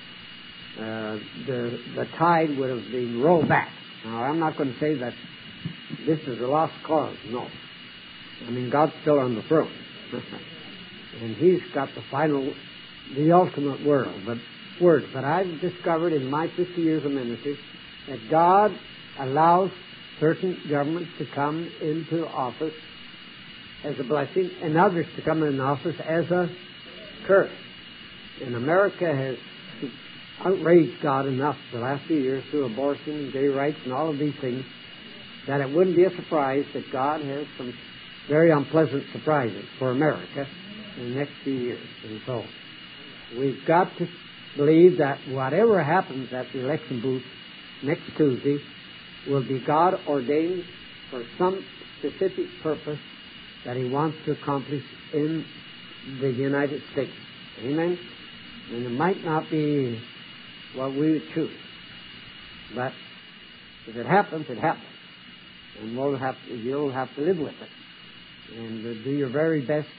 the tide would have been rolled back. Now, I'm not going to say that this is a lost cause. No. I mean, God's still on the throne. And He's got the ultimate word. But I've discovered in my 50 years of ministry that God allows certain governments to come into office as a blessing and others to come into office as a curse. And America has outraged God enough the last few years through abortion and gay rights and all of these things that it wouldn't be a surprise that God has some very unpleasant surprises for America in the next few years. And so we've got to believe that whatever happens at the election booth next Tuesday will be God ordained for some specific purpose that He wants to accomplish in the United States. Amen? And it might not be what we would choose. But if it happens, it happens. And you'll have to live with it. And do your very best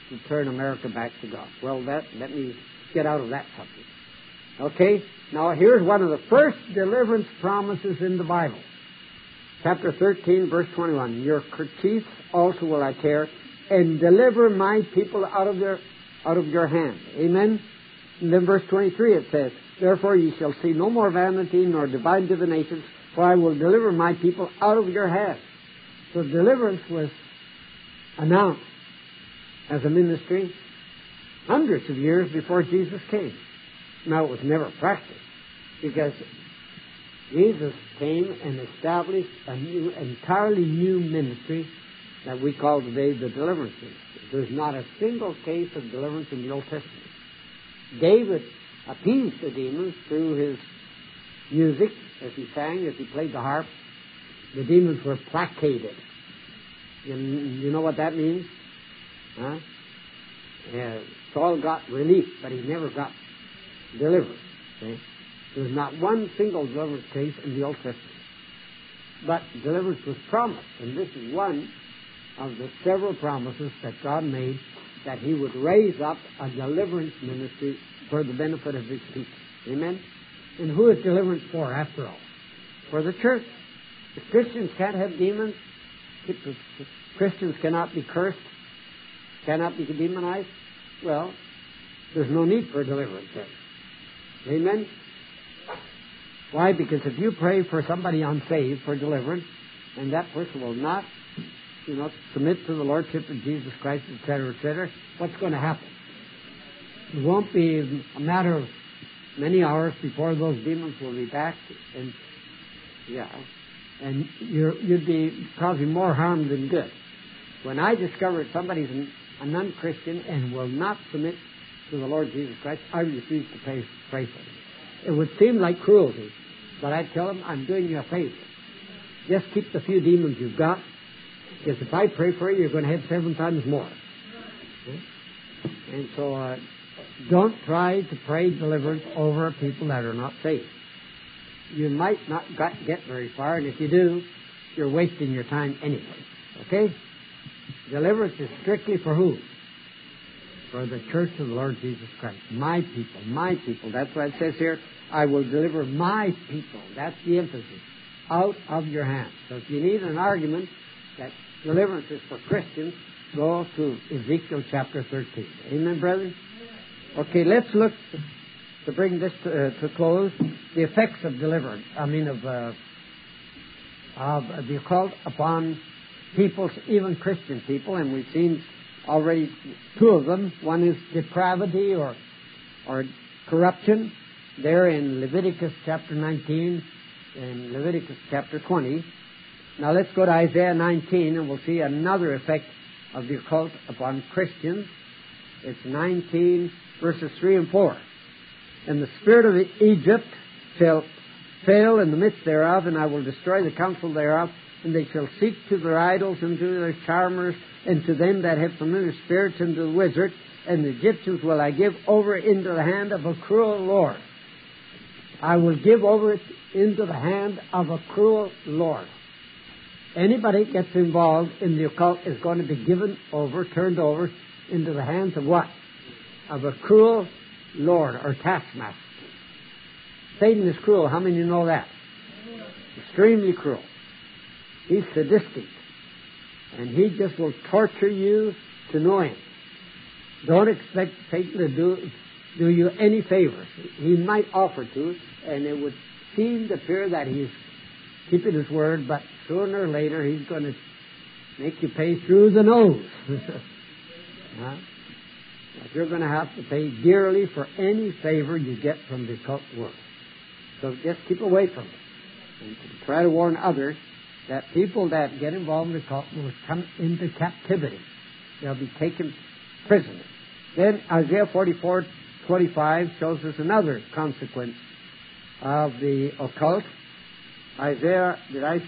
to turn America back to God. Well, let me get out of that subject. Okay? Now, here's one of the first deliverance promises in the Bible. Chapter 13, verse 21. Your kerchiefs also will I tear, and deliver my people out of your hand. Amen? And then verse 23 it says, therefore ye shall see no more vanity nor divine divinations, for I will deliver my people out of your hand. So deliverance was announced as a ministry hundreds of years before Jesus came. Now, it was never practiced because Jesus came and established a new, entirely new ministry that we call today the deliverance ministry. There's not a single case of deliverance in the Old Testament. David appeased the demons through his music, as he sang, as he played the harp. The demons were placated. You know what that means? Huh? Saul got relief, but he never got deliverance. Okay? There's not one single deliverance case in the Old Testament. But deliverance was promised, and this is one of the several promises that God made, that He would raise up a deliverance ministry for the benefit of His people. Amen? And who is deliverance for, after all? For the church. If Christians can't have demons, if Christians cannot be cursed, cannot be demonized, well, there's no need for deliverance then. Amen? Why? Because if you pray for somebody unsaved for deliverance, and that person will not, submit to the Lordship of Jesus Christ, etc., what's going to happen? It won't be a matter of many hours before those demons will be back, and you'd be causing more harm than good. When I discover that somebody's a non-Christian and will not submit to the Lord Jesus Christ, I refuse to pray for them. It would seem like cruelty, but I tell them, I'm doing you a favor. Just keep the few demons you've got, because if I pray for you, you're going to have 7 times more. And so don't try to pray deliverance over people that are not saved. You might not get very far, and if you do, you're wasting your time anyway. Okay? Deliverance is strictly for who? For the church of the Lord Jesus Christ. My people, my people. That's why it says here, I will deliver my people. That's the emphasis. Out of your hands. So if you need an argument that deliverance is for Christians, go to Ezekiel chapter 13. Amen, brethren? Okay, let's look, to bring this to close, the effects of deliverance. Of the occult upon peoples, even Christian people, and we've seen already 2 of them. One is depravity or corruption, there in Leviticus chapter 19 and Leviticus chapter 20. Now let's go to Isaiah 19 and we'll see another effect of the occult upon Christians. It's 19 verses 3 and 4. And the spirit of Egypt shall fail in the midst thereof, and I will destroy the counsel thereof, and they shall seek to their idols and to their charmers, and to them that have familiar spirits, and to the wizards, and the Egyptians will I give over into the hand of a cruel lord. I will give over it into the hand of a cruel lord. Anybody that gets involved in the occult is going to be turned over into the hands of what? Of a cruel lord or taskmaster. Satan is cruel. How many know that? Extremely cruel. He's sadistic. And he just will torture you to no end. Don't expect Satan to do you any favors. He might offer to, and it would seem to appear that he's keeping his word, but sooner or later he's going to make you pay through the nose. But you're going to have to pay dearly for any favor you get from the occult world. So just keep away from it. And try to warn others that people that get involved in the occult will come into captivity. They'll be taken prisoner. Then Isaiah 44:25 shows us another consequence of the occult. Isaiah,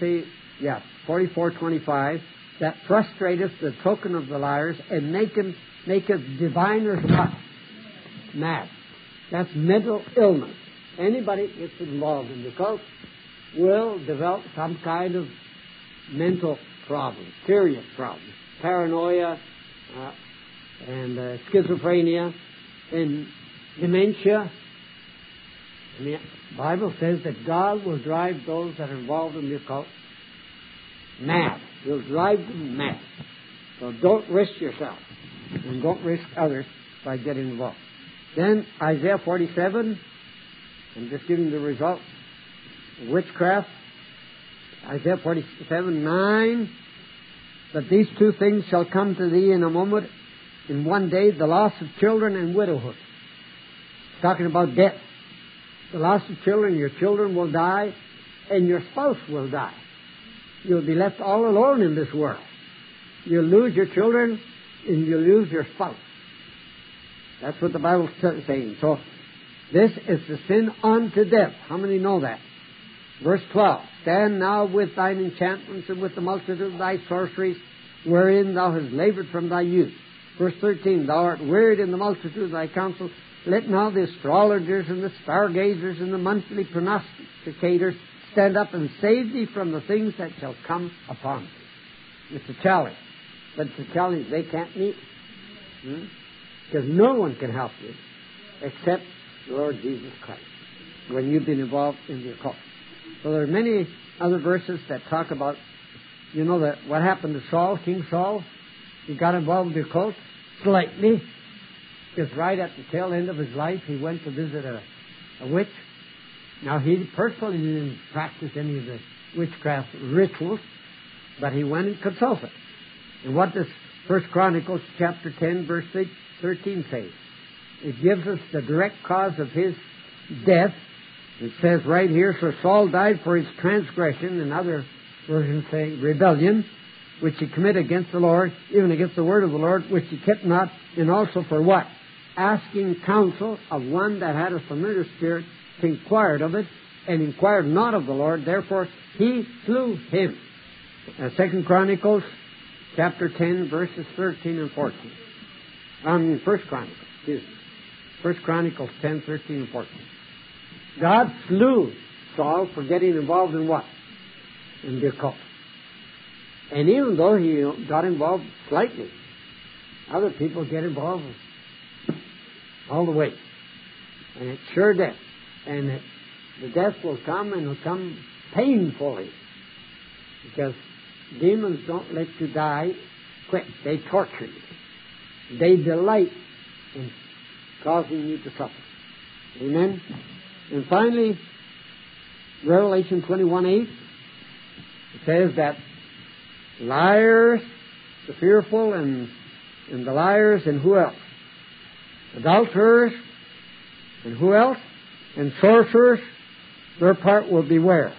44:25, that frustrateth the token of the liars and maketh diviners what? Mad. That's mental illness. Anybody that gets involved in the occult will develop some kind of mental problem, serious problem, paranoia, and schizophrenia and dementia. And the Bible says that God will drive those that are involved in the occult mad. He'll drive them mad. So don't risk yourself, and don't risk others by getting involved. Then Isaiah 47, I'm just giving the result. Witchcraft, Isaiah 47:9. But these two things shall come to thee in a moment, in one day, the loss of children and widowhood. It's talking about death. The loss of children, your children will die, and your spouse will die. You'll be left all alone in this world. You'll lose your children, and you'll lose your spouse. That's what the Bible's saying. So, this is the sin unto death. How many know that? Verse 12. Stand now with thine enchantments and with the multitude of thy sorceries, wherein thou hast labored from thy youth. Verse 13. Thou art wearied in the multitude of thy counsel. Let now the astrologers and the stargazers and the monthly prognosticators stand up and save thee from the things that shall come upon thee. It's a challenge. But it's a challenge they can't meet. Because no one can help you except the Lord Jesus Christ when you've been involved in the occult. So there are many other verses that talk about, that what happened to Saul, King Saul. He got involved in the occult slightly, because right at the tail end of his life he went to visit a witch. Now he personally didn't practice any of the witchcraft rituals, but he went and consulted. And what does 1 Chronicles chapter 10 verse 13 say? It gives us the direct cause of his death. It says right here, so Saul died for his transgression, and other versions say rebellion, which he committed against the Lord, even against the word of the Lord, which he kept not, and also for what? Asking counsel of one that had a familiar spirit, inquired of it, and inquired not of the Lord, therefore he slew him. 2 Chronicles chapter 10 verses 13 and 14. 1 Chronicles, excuse me. 1 Chronicles 10, 13 and 14. God slew Saul for getting involved in what? In the occult. And even though he got involved slightly, other people get involved all the way. And it's sure death. And the death will come, and will come painfully. Because demons don't let you die quick. They torture you. They delight in causing you to suffer. Amen? And finally, Revelation 21:8, it says that liars, the fearful, and the liars, and who else? Adulterers, and who else? And sorcerers, their part will be where?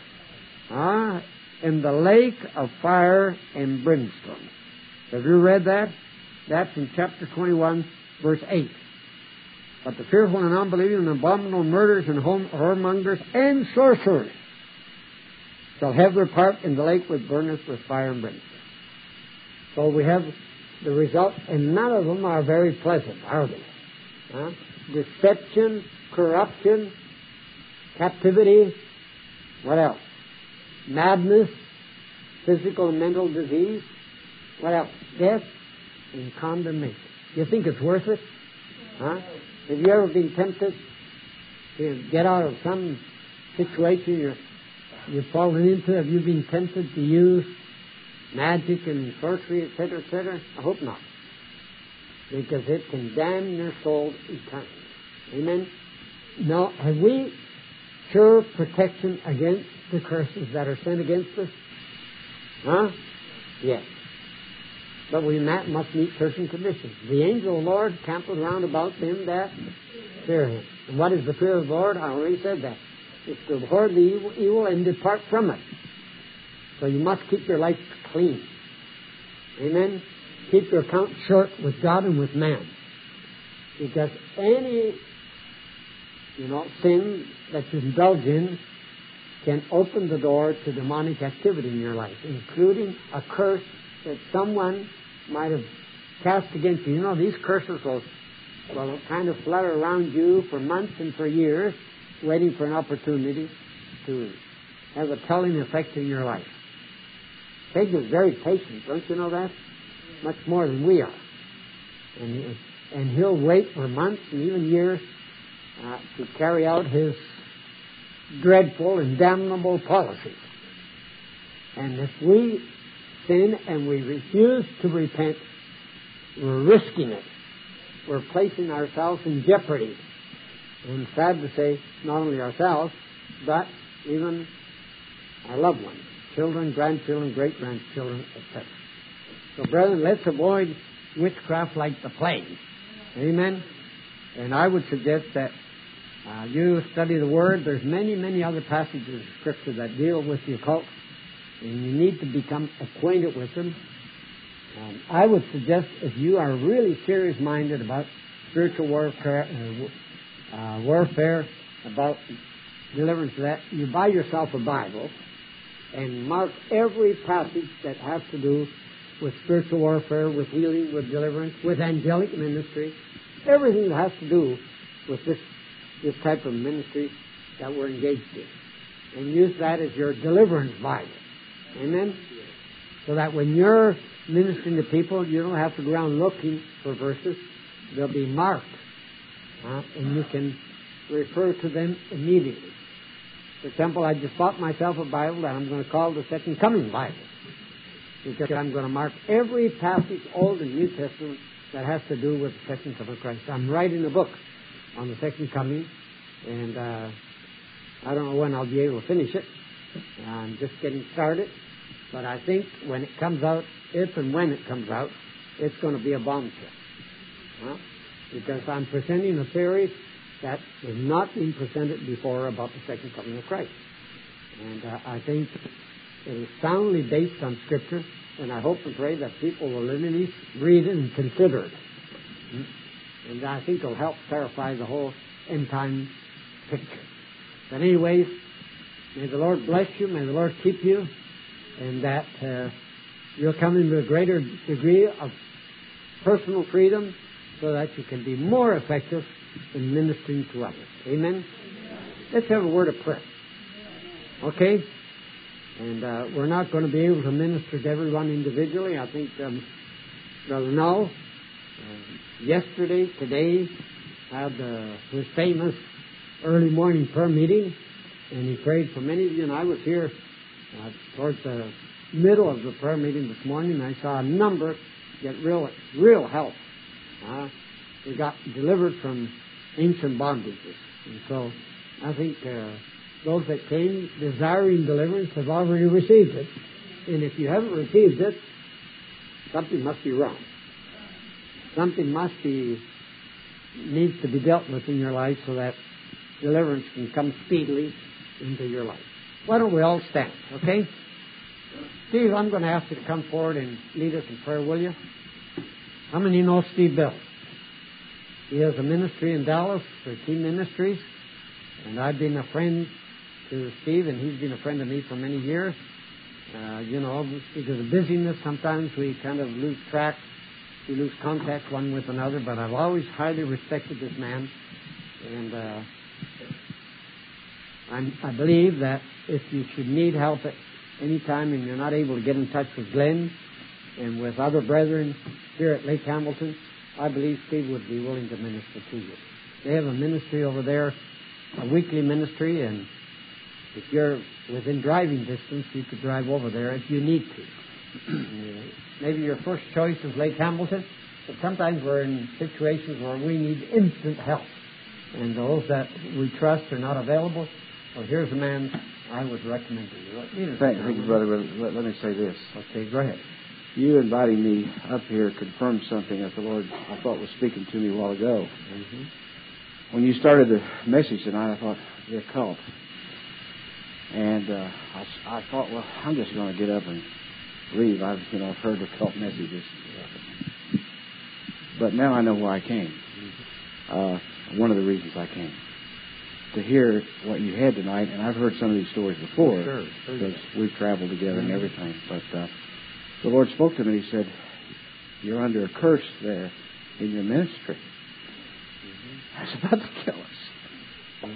In the lake of fire and brimstone. Have you read that? That's in chapter 21, verse 8. But the fearful and unbelieving and abominable murderers and whoremongers and sorcerers shall have their part in the lake which burneth with fire and brimstone. So we have the result, and none of them are very pleasant, are they? Deception, corruption, captivity, what else? Madness, physical and mental disease, what else? Death and condemnation. You think it's worth it? Have you ever been tempted to get out of some situation you've fallen into? Have you been tempted to use magic and sorcery, etc., etc.? I hope not. Because it can damn your soul eternally. Amen? Now, have we sure protection against the curses that are sent against us? Yes. But we must meet certain conditions. The angel of the Lord campeth round about them that fear him. And what is the fear of the Lord? I already said that. It's to abhor the evil and depart from it. So you must keep your life clean. Amen? Keep your account short with God and with man. Because any, sin that you indulge in can open the door to demonic activity in your life, including a curse that someone might have cast against you. These curses will kind of flutter around you for months and for years, waiting for an opportunity to have a telling effect in your life. Satan is very patient, don't you know that? Much more than we are. And he'll wait for months and even years to carry out his dreadful and damnable policies. And if we sin and we refuse to repent, we're risking it. We're placing ourselves in jeopardy. And sad to say, not only ourselves, but even our loved ones, children, grandchildren, great-grandchildren, etc. So, brethren, let's avoid witchcraft like the plague. Amen? And I would suggest that you study the Word. There's many, many other passages of Scripture that deal with the occult, and you need to become acquainted with them. I would suggest if you are really serious-minded about spiritual warfare, about deliverance of that, you buy yourself a Bible and mark every passage that has to do with spiritual warfare, with healing, with deliverance, with angelic ministry, everything that has to do with this type of ministry that we're engaged in. And use that as your deliverance Bible. Amen? So that when you're ministering to people, you don't have to go around looking for verses. They'll be marked. And you can refer to them immediately. For example, I just bought myself a Bible that I'm going to call the Second Coming Bible. Because I'm going to mark every passage, Old and New Testament, that has to do with the Second Coming of Christ. I'm writing a book on the Second Coming, and I don't know when I'll be able to finish it. I'm just getting started. But I think when it comes out, if and when it comes out, it's going to be a bombshell. Because I'm presenting a theory that has not been presented before about the Second Coming of Christ. And I think it is soundly based on Scripture, and I hope and pray that people will literally read it and consider it. And I think it'll help clarify the whole end-time picture. But anyways, may the Lord bless you, may the Lord keep you, and that you'll come into a greater degree of personal freedom so that you can be more effective in ministering to others. Amen? Let's have a word of prayer. Okay? And we're not going to be able to minister to everyone individually. I think Brother Null, yesterday, today, had his famous early morning prayer meeting, and he prayed for many of you, and I was here towards the middle of the prayer meeting this morning, and I saw a number get real help. They got delivered from ancient bondages. And so I think those that came desiring deliverance have already received it. And if you haven't received it, something must be wrong. Something needs to be dealt with in your life so that deliverance can come speedily into your life. Why don't we all stand, okay? Steve, I'm going to ask you to come forward and lead us in prayer, will you? How many know Steve Bill? He has a ministry in Dallas, 13 Ministries, and I've been a friend to Steve, and he's been a friend of me for many years. Because of busyness, sometimes we kind of lose track, we lose contact one with another, but I've always highly respected this man, and I believe that if you should need help at any time and you're not able to get in touch with Glenn and with other brethren here at Lake Hamilton, I believe Steve would be willing to minister to you. They have a ministry over there, a weekly ministry, and if you're within driving distance, you could drive over there if you need to. Maybe your first choice is Lake Hamilton, but sometimes we're in situations where we need instant help. And those that we trust are not available. Well, here's a man I would recommend to you. Thank you, brother. Let me say this. Okay, go ahead. You inviting me up here confirmed something that the Lord, I thought, was speaking to me a while ago. Mm-hmm. When you started the message tonight, I thought, the occult. And I thought, well, I'm just going to get up and leave. I've heard the occult messages. But now I know why I came. One of the reasons I came. To hear what you had tonight, and I've heard some of these stories before, sure. because we've traveled together and everything. But the Lord spoke to me and He said, you're under a curse there in your ministry. Mm-hmm. It's about to kill us.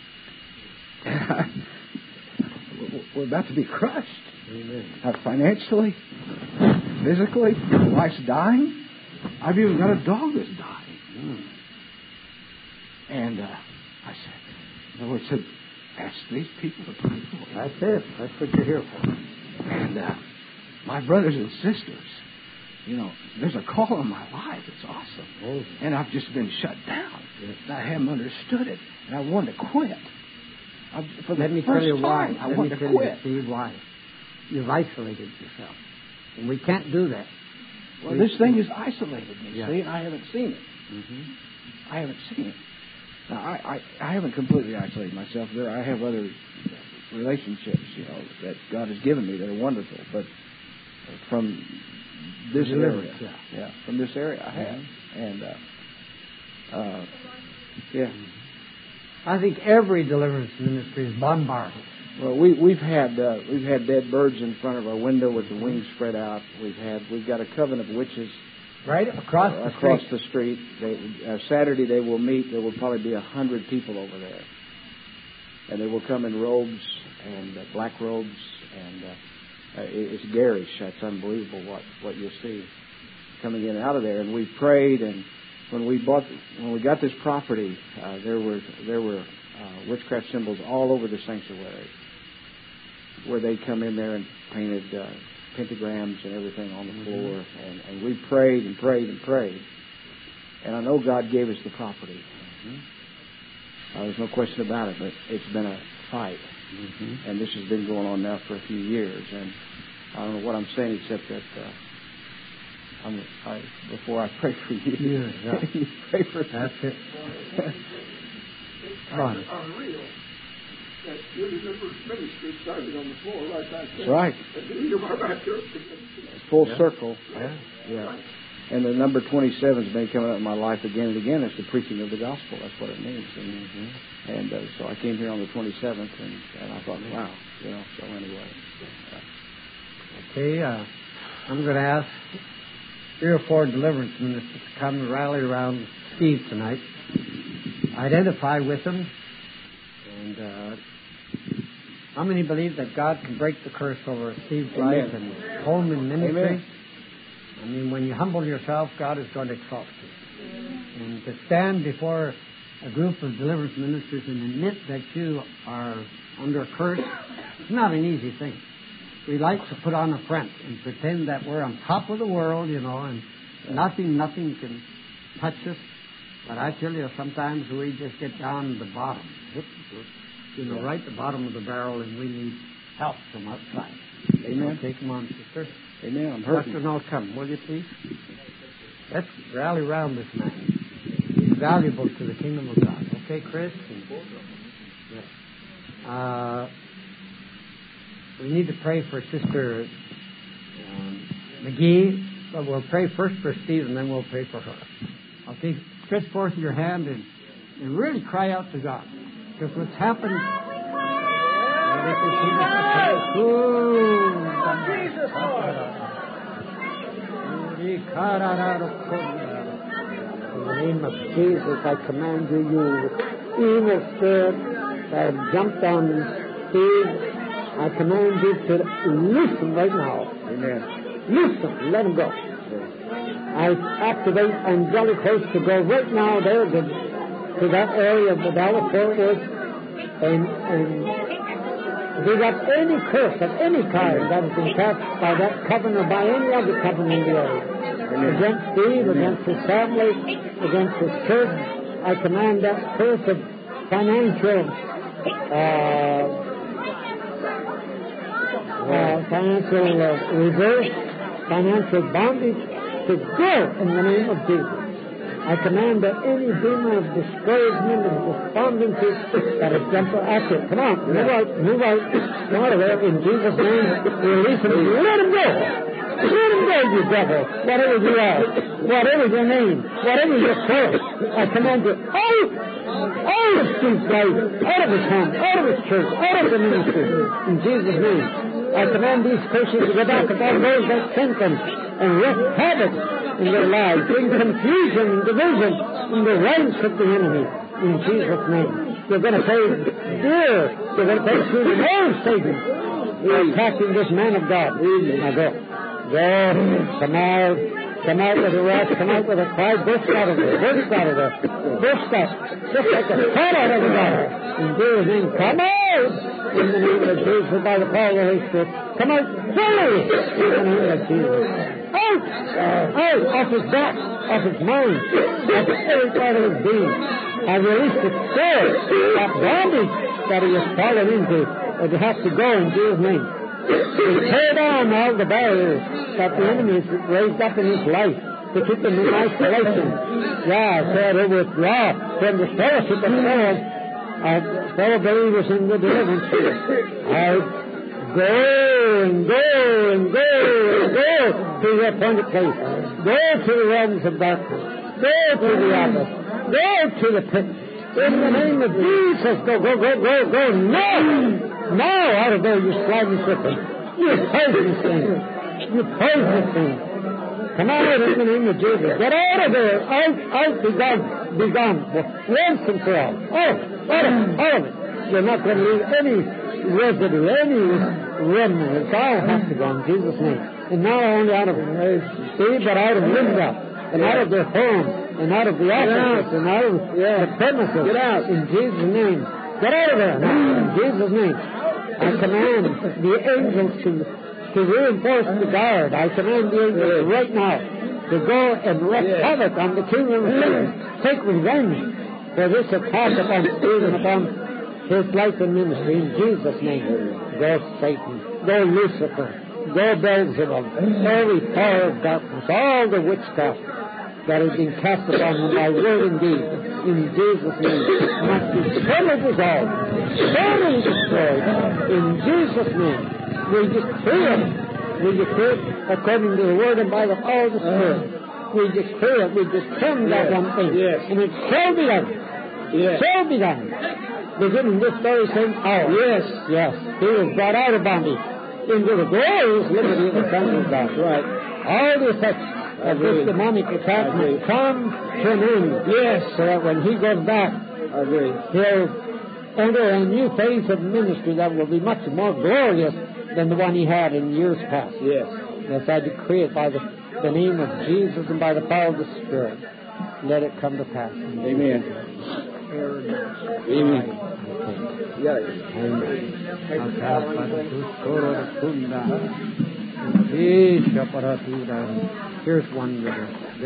Mm-hmm. We're about to be crushed. Amen. Financially, physically, your wife's dying. I've even got a dog that's dying. And I said, the Lord said, ask these people to pray for me. That's it. That's what you're here for. And my brothers and sisters, there's a call on my life. It's awesome. Oh. And I've just been shut down. And I haven't understood it. And I wanted to quit. Let me tell you why. I wanted to quit. Steve, why. You've isolated yourself. And we can't do that. Well, this thing has isolated me, yeah. see, and I haven't seen it. Mm-hmm. I haven't seen it. Now, I haven't completely isolated myself. I have other relationships, that God has given me that are wonderful. But from this area, from this area, I have. And yeah. I think every deliverance ministry is bombarded. Well, we've had dead birds in front of our window with the wings spread out. We've got a coven of witches right across the street. Saturday they will meet. There will probably be 100 people over there, and they will come in robes and black robes, and it's garish. That's unbelievable what you'll see coming in and out of there. And we prayed, and when we got this property, there were witchcraft symbols all over the sanctuary, where they come in there and painted pentagrams and everything on the floor. And we prayed and prayed and prayed. And I know God gave us the property. There's no question about it, but it's been a fight. And this has been going on now for a few years. And I don't know what I'm saying except that before I pray for you, you pray for That's it. Unreal. That your deliverance ministry started on the floor right back there. That's right. It's full circle. Yeah. And the number 27 has been coming up in my life again and again. It's the preaching of the gospel. That's what it means. And so I came here on the 27th, and I thought, wow, so anyway. Okay, I'm going to ask 3 or 4 deliverance ministers to come and rally around Steve tonight. Identify with him. And how many believe that God can break the curse over Steve's life and home and ministry? Amen. I mean, when you humble yourself, God is going to exalt you. And to stand before a group of deliverance ministers and admit that you are under a curse, it's not an easy thing. We like to put on a front and pretend that we're on top of the world, and nothing can touch us. But I tell you, sometimes we just get down to the bottom, right at the bottom of the barrel, and we need help from outside. Amen. Take them on, sister. Amen. I'm hurting. Dr. Noel, come, will you please? Let's rally around this man. He's valuable to the kingdom of God. Okay, Chris? We need to pray for Sister McGee, but we'll pray first for Steve, and then we'll pray for her. Okay, stretch forth your hand and really cry out to God. Because what's happened... In the name of Jesus, I command you, evil spirit that have jumped on Steve, I command you to listen right now. Amen. Listen, let him go. I activate angelic hosts to go right now there to that area of the Dallas Fort Worth, and if you got any curse of any kind that has been cast by that coven or by any other coven in the area, against Steve, against his family, against his church, I command that curse of financial reverse, financial bondage to go in the name of Jesus. I command that any demon of discouragement and despondency that is jumped after. Come on, move out of there in Jesus' name. Release him. Let him go. Let him go, you devil. Whatever you are, whatever your name, whatever your curse, I command you out of Steve's life, out of his home, out of his church, out of the ministry. In Jesus' name, I command these curses to go back upon those that sent them and wreak havoc in their lives, bring confusion and division in the ranks of the enemy. In Jesus' name, you're going to pay dear. You're going to pay through the nose, Satan. You're attacking this man of God. Now go. Go. Come out. Come out with a rush, come out with a cry, burst out of there, burst out of there, burst out, just like a cat out of the water. In Jesus' name, come out! In the name of Jesus, by the power of the Holy Spirit, come out fully! In the name of Jesus. Out! Out! Off his back, off his mind, off every part of his being. I release the spirit, that bondage that he has fallen into, that you have to go in Jesus' name. We tear down all the barriers that the enemy has raised up in his life to keep him in isolation. Yeah, so to withdraw from the fellowship of fellow believers in the deliverance field. Go and go and go and go to the appointed place. Go to the realms of darkness. Go to the abyss. Go to the pit. In the name of Jesus, go, go, go, go, go. Now out of there, you slimy serpent. You poisonous thing. You poisonous thing. Come out in the name of Jesus. Get out of there. Out, be gone. Once and for all. All of it. You're not going to leave any residue, any remnant. It's all has to go in Jesus' name. And not only out of Steve, but out of Linda, and out of their home, and out of the offices, and out of the premises. Get out. In Jesus' name. Get out of there now. In Jesus' name. I command the angels to reinforce the guard. I command the angels right now to go and wreak havoc on the kingdom of Satan. Take revenge for this attack upon Stephen, upon his life and ministry. In Jesus' name. Go Satan. Go Lucifer. Go Beelzebub. Every power of darkness. All the witchcraft that has been cast upon him by word and deed. In Jesus' name. Must be totally dissolved. Totally destroyed. In Jesus' name. We decree it. We decree it according to the word and by the power of the Spirit. We decree it. We determine that one thing. And it shall be done. Shall be done. Beginning this very same hour. Yes. He was brought out of bondage into the glorious liberty of the Son of God. Right. All the effects of this demonic attack will come to an end. So that when he goes back, he'll enter a new phase of ministry that will be much more glorious than the one he had in years past. Yes, I decree it by the name of Jesus and by the power of the Spirit. Let it come to pass. Amen. Here's one that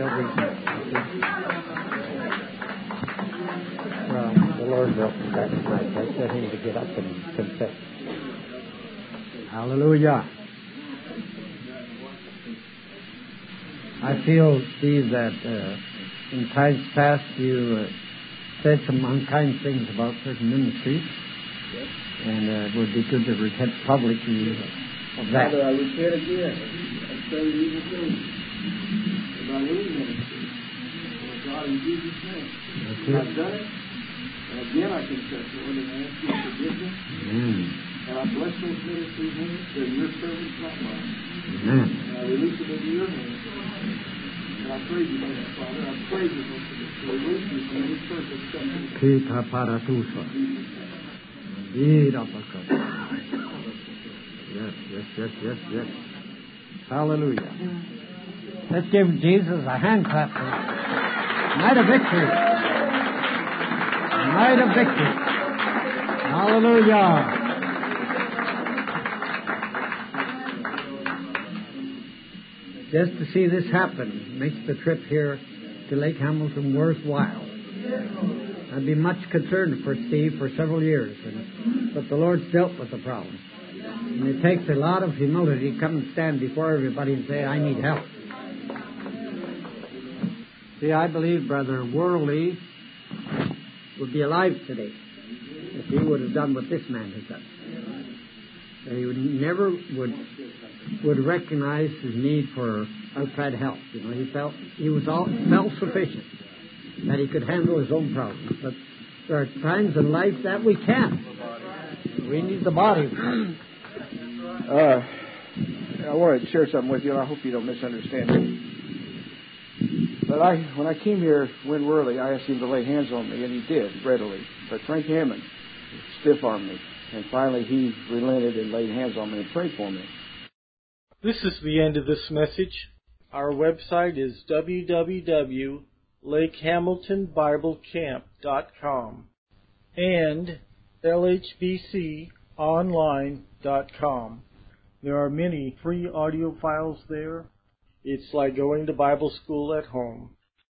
the Lord brought me back tonight. I set him to get up and confess. Hallelujah. I feel, Steve, that in times past you said some unkind things about certain ministries, and it would be good to repent publicly of that. Father, I repent again. I say evil things about any ministry. Oh God, in Jesus' name. I've done it, and again I confess, Lord, and I ask you to forgive me. And I bless those ministries, Lord. They're your servants, not mine. And I release them into your hands. And I praise you for that, Father. I praise you for release me from any curse of Yes. Hallelujah. Let's give Jesus a hand clap. Night of victory. Night of victory. Hallelujah. Just to see this happen makes the trip here to Lake Hamilton worthwhile. I've been much concerned for Steve for several years, but the Lord's dealt with the problem. And it takes a lot of humility to come and stand before everybody and say, I need help. See, I believe Brother Worley would be alive today if he would have done what this man has done. That he would never would recognize his need for outside help. You know, he felt he was self-sufficient, that he could handle his own problems. But there are times in life that we can't. We need the body. I want to share something with you, and I hope you don't misunderstand me. But when I came here, Win Worley, I asked him to lay hands on me, and he did, readily. But Frank Hammond stiff-armed me, and finally he relented and laid hands on me and prayed for me. This is the end of this message. Our website is www.lakehamiltonbiblecamp.com and lhbconline.com. There are many free audio files there. It's like going to Bible school at home.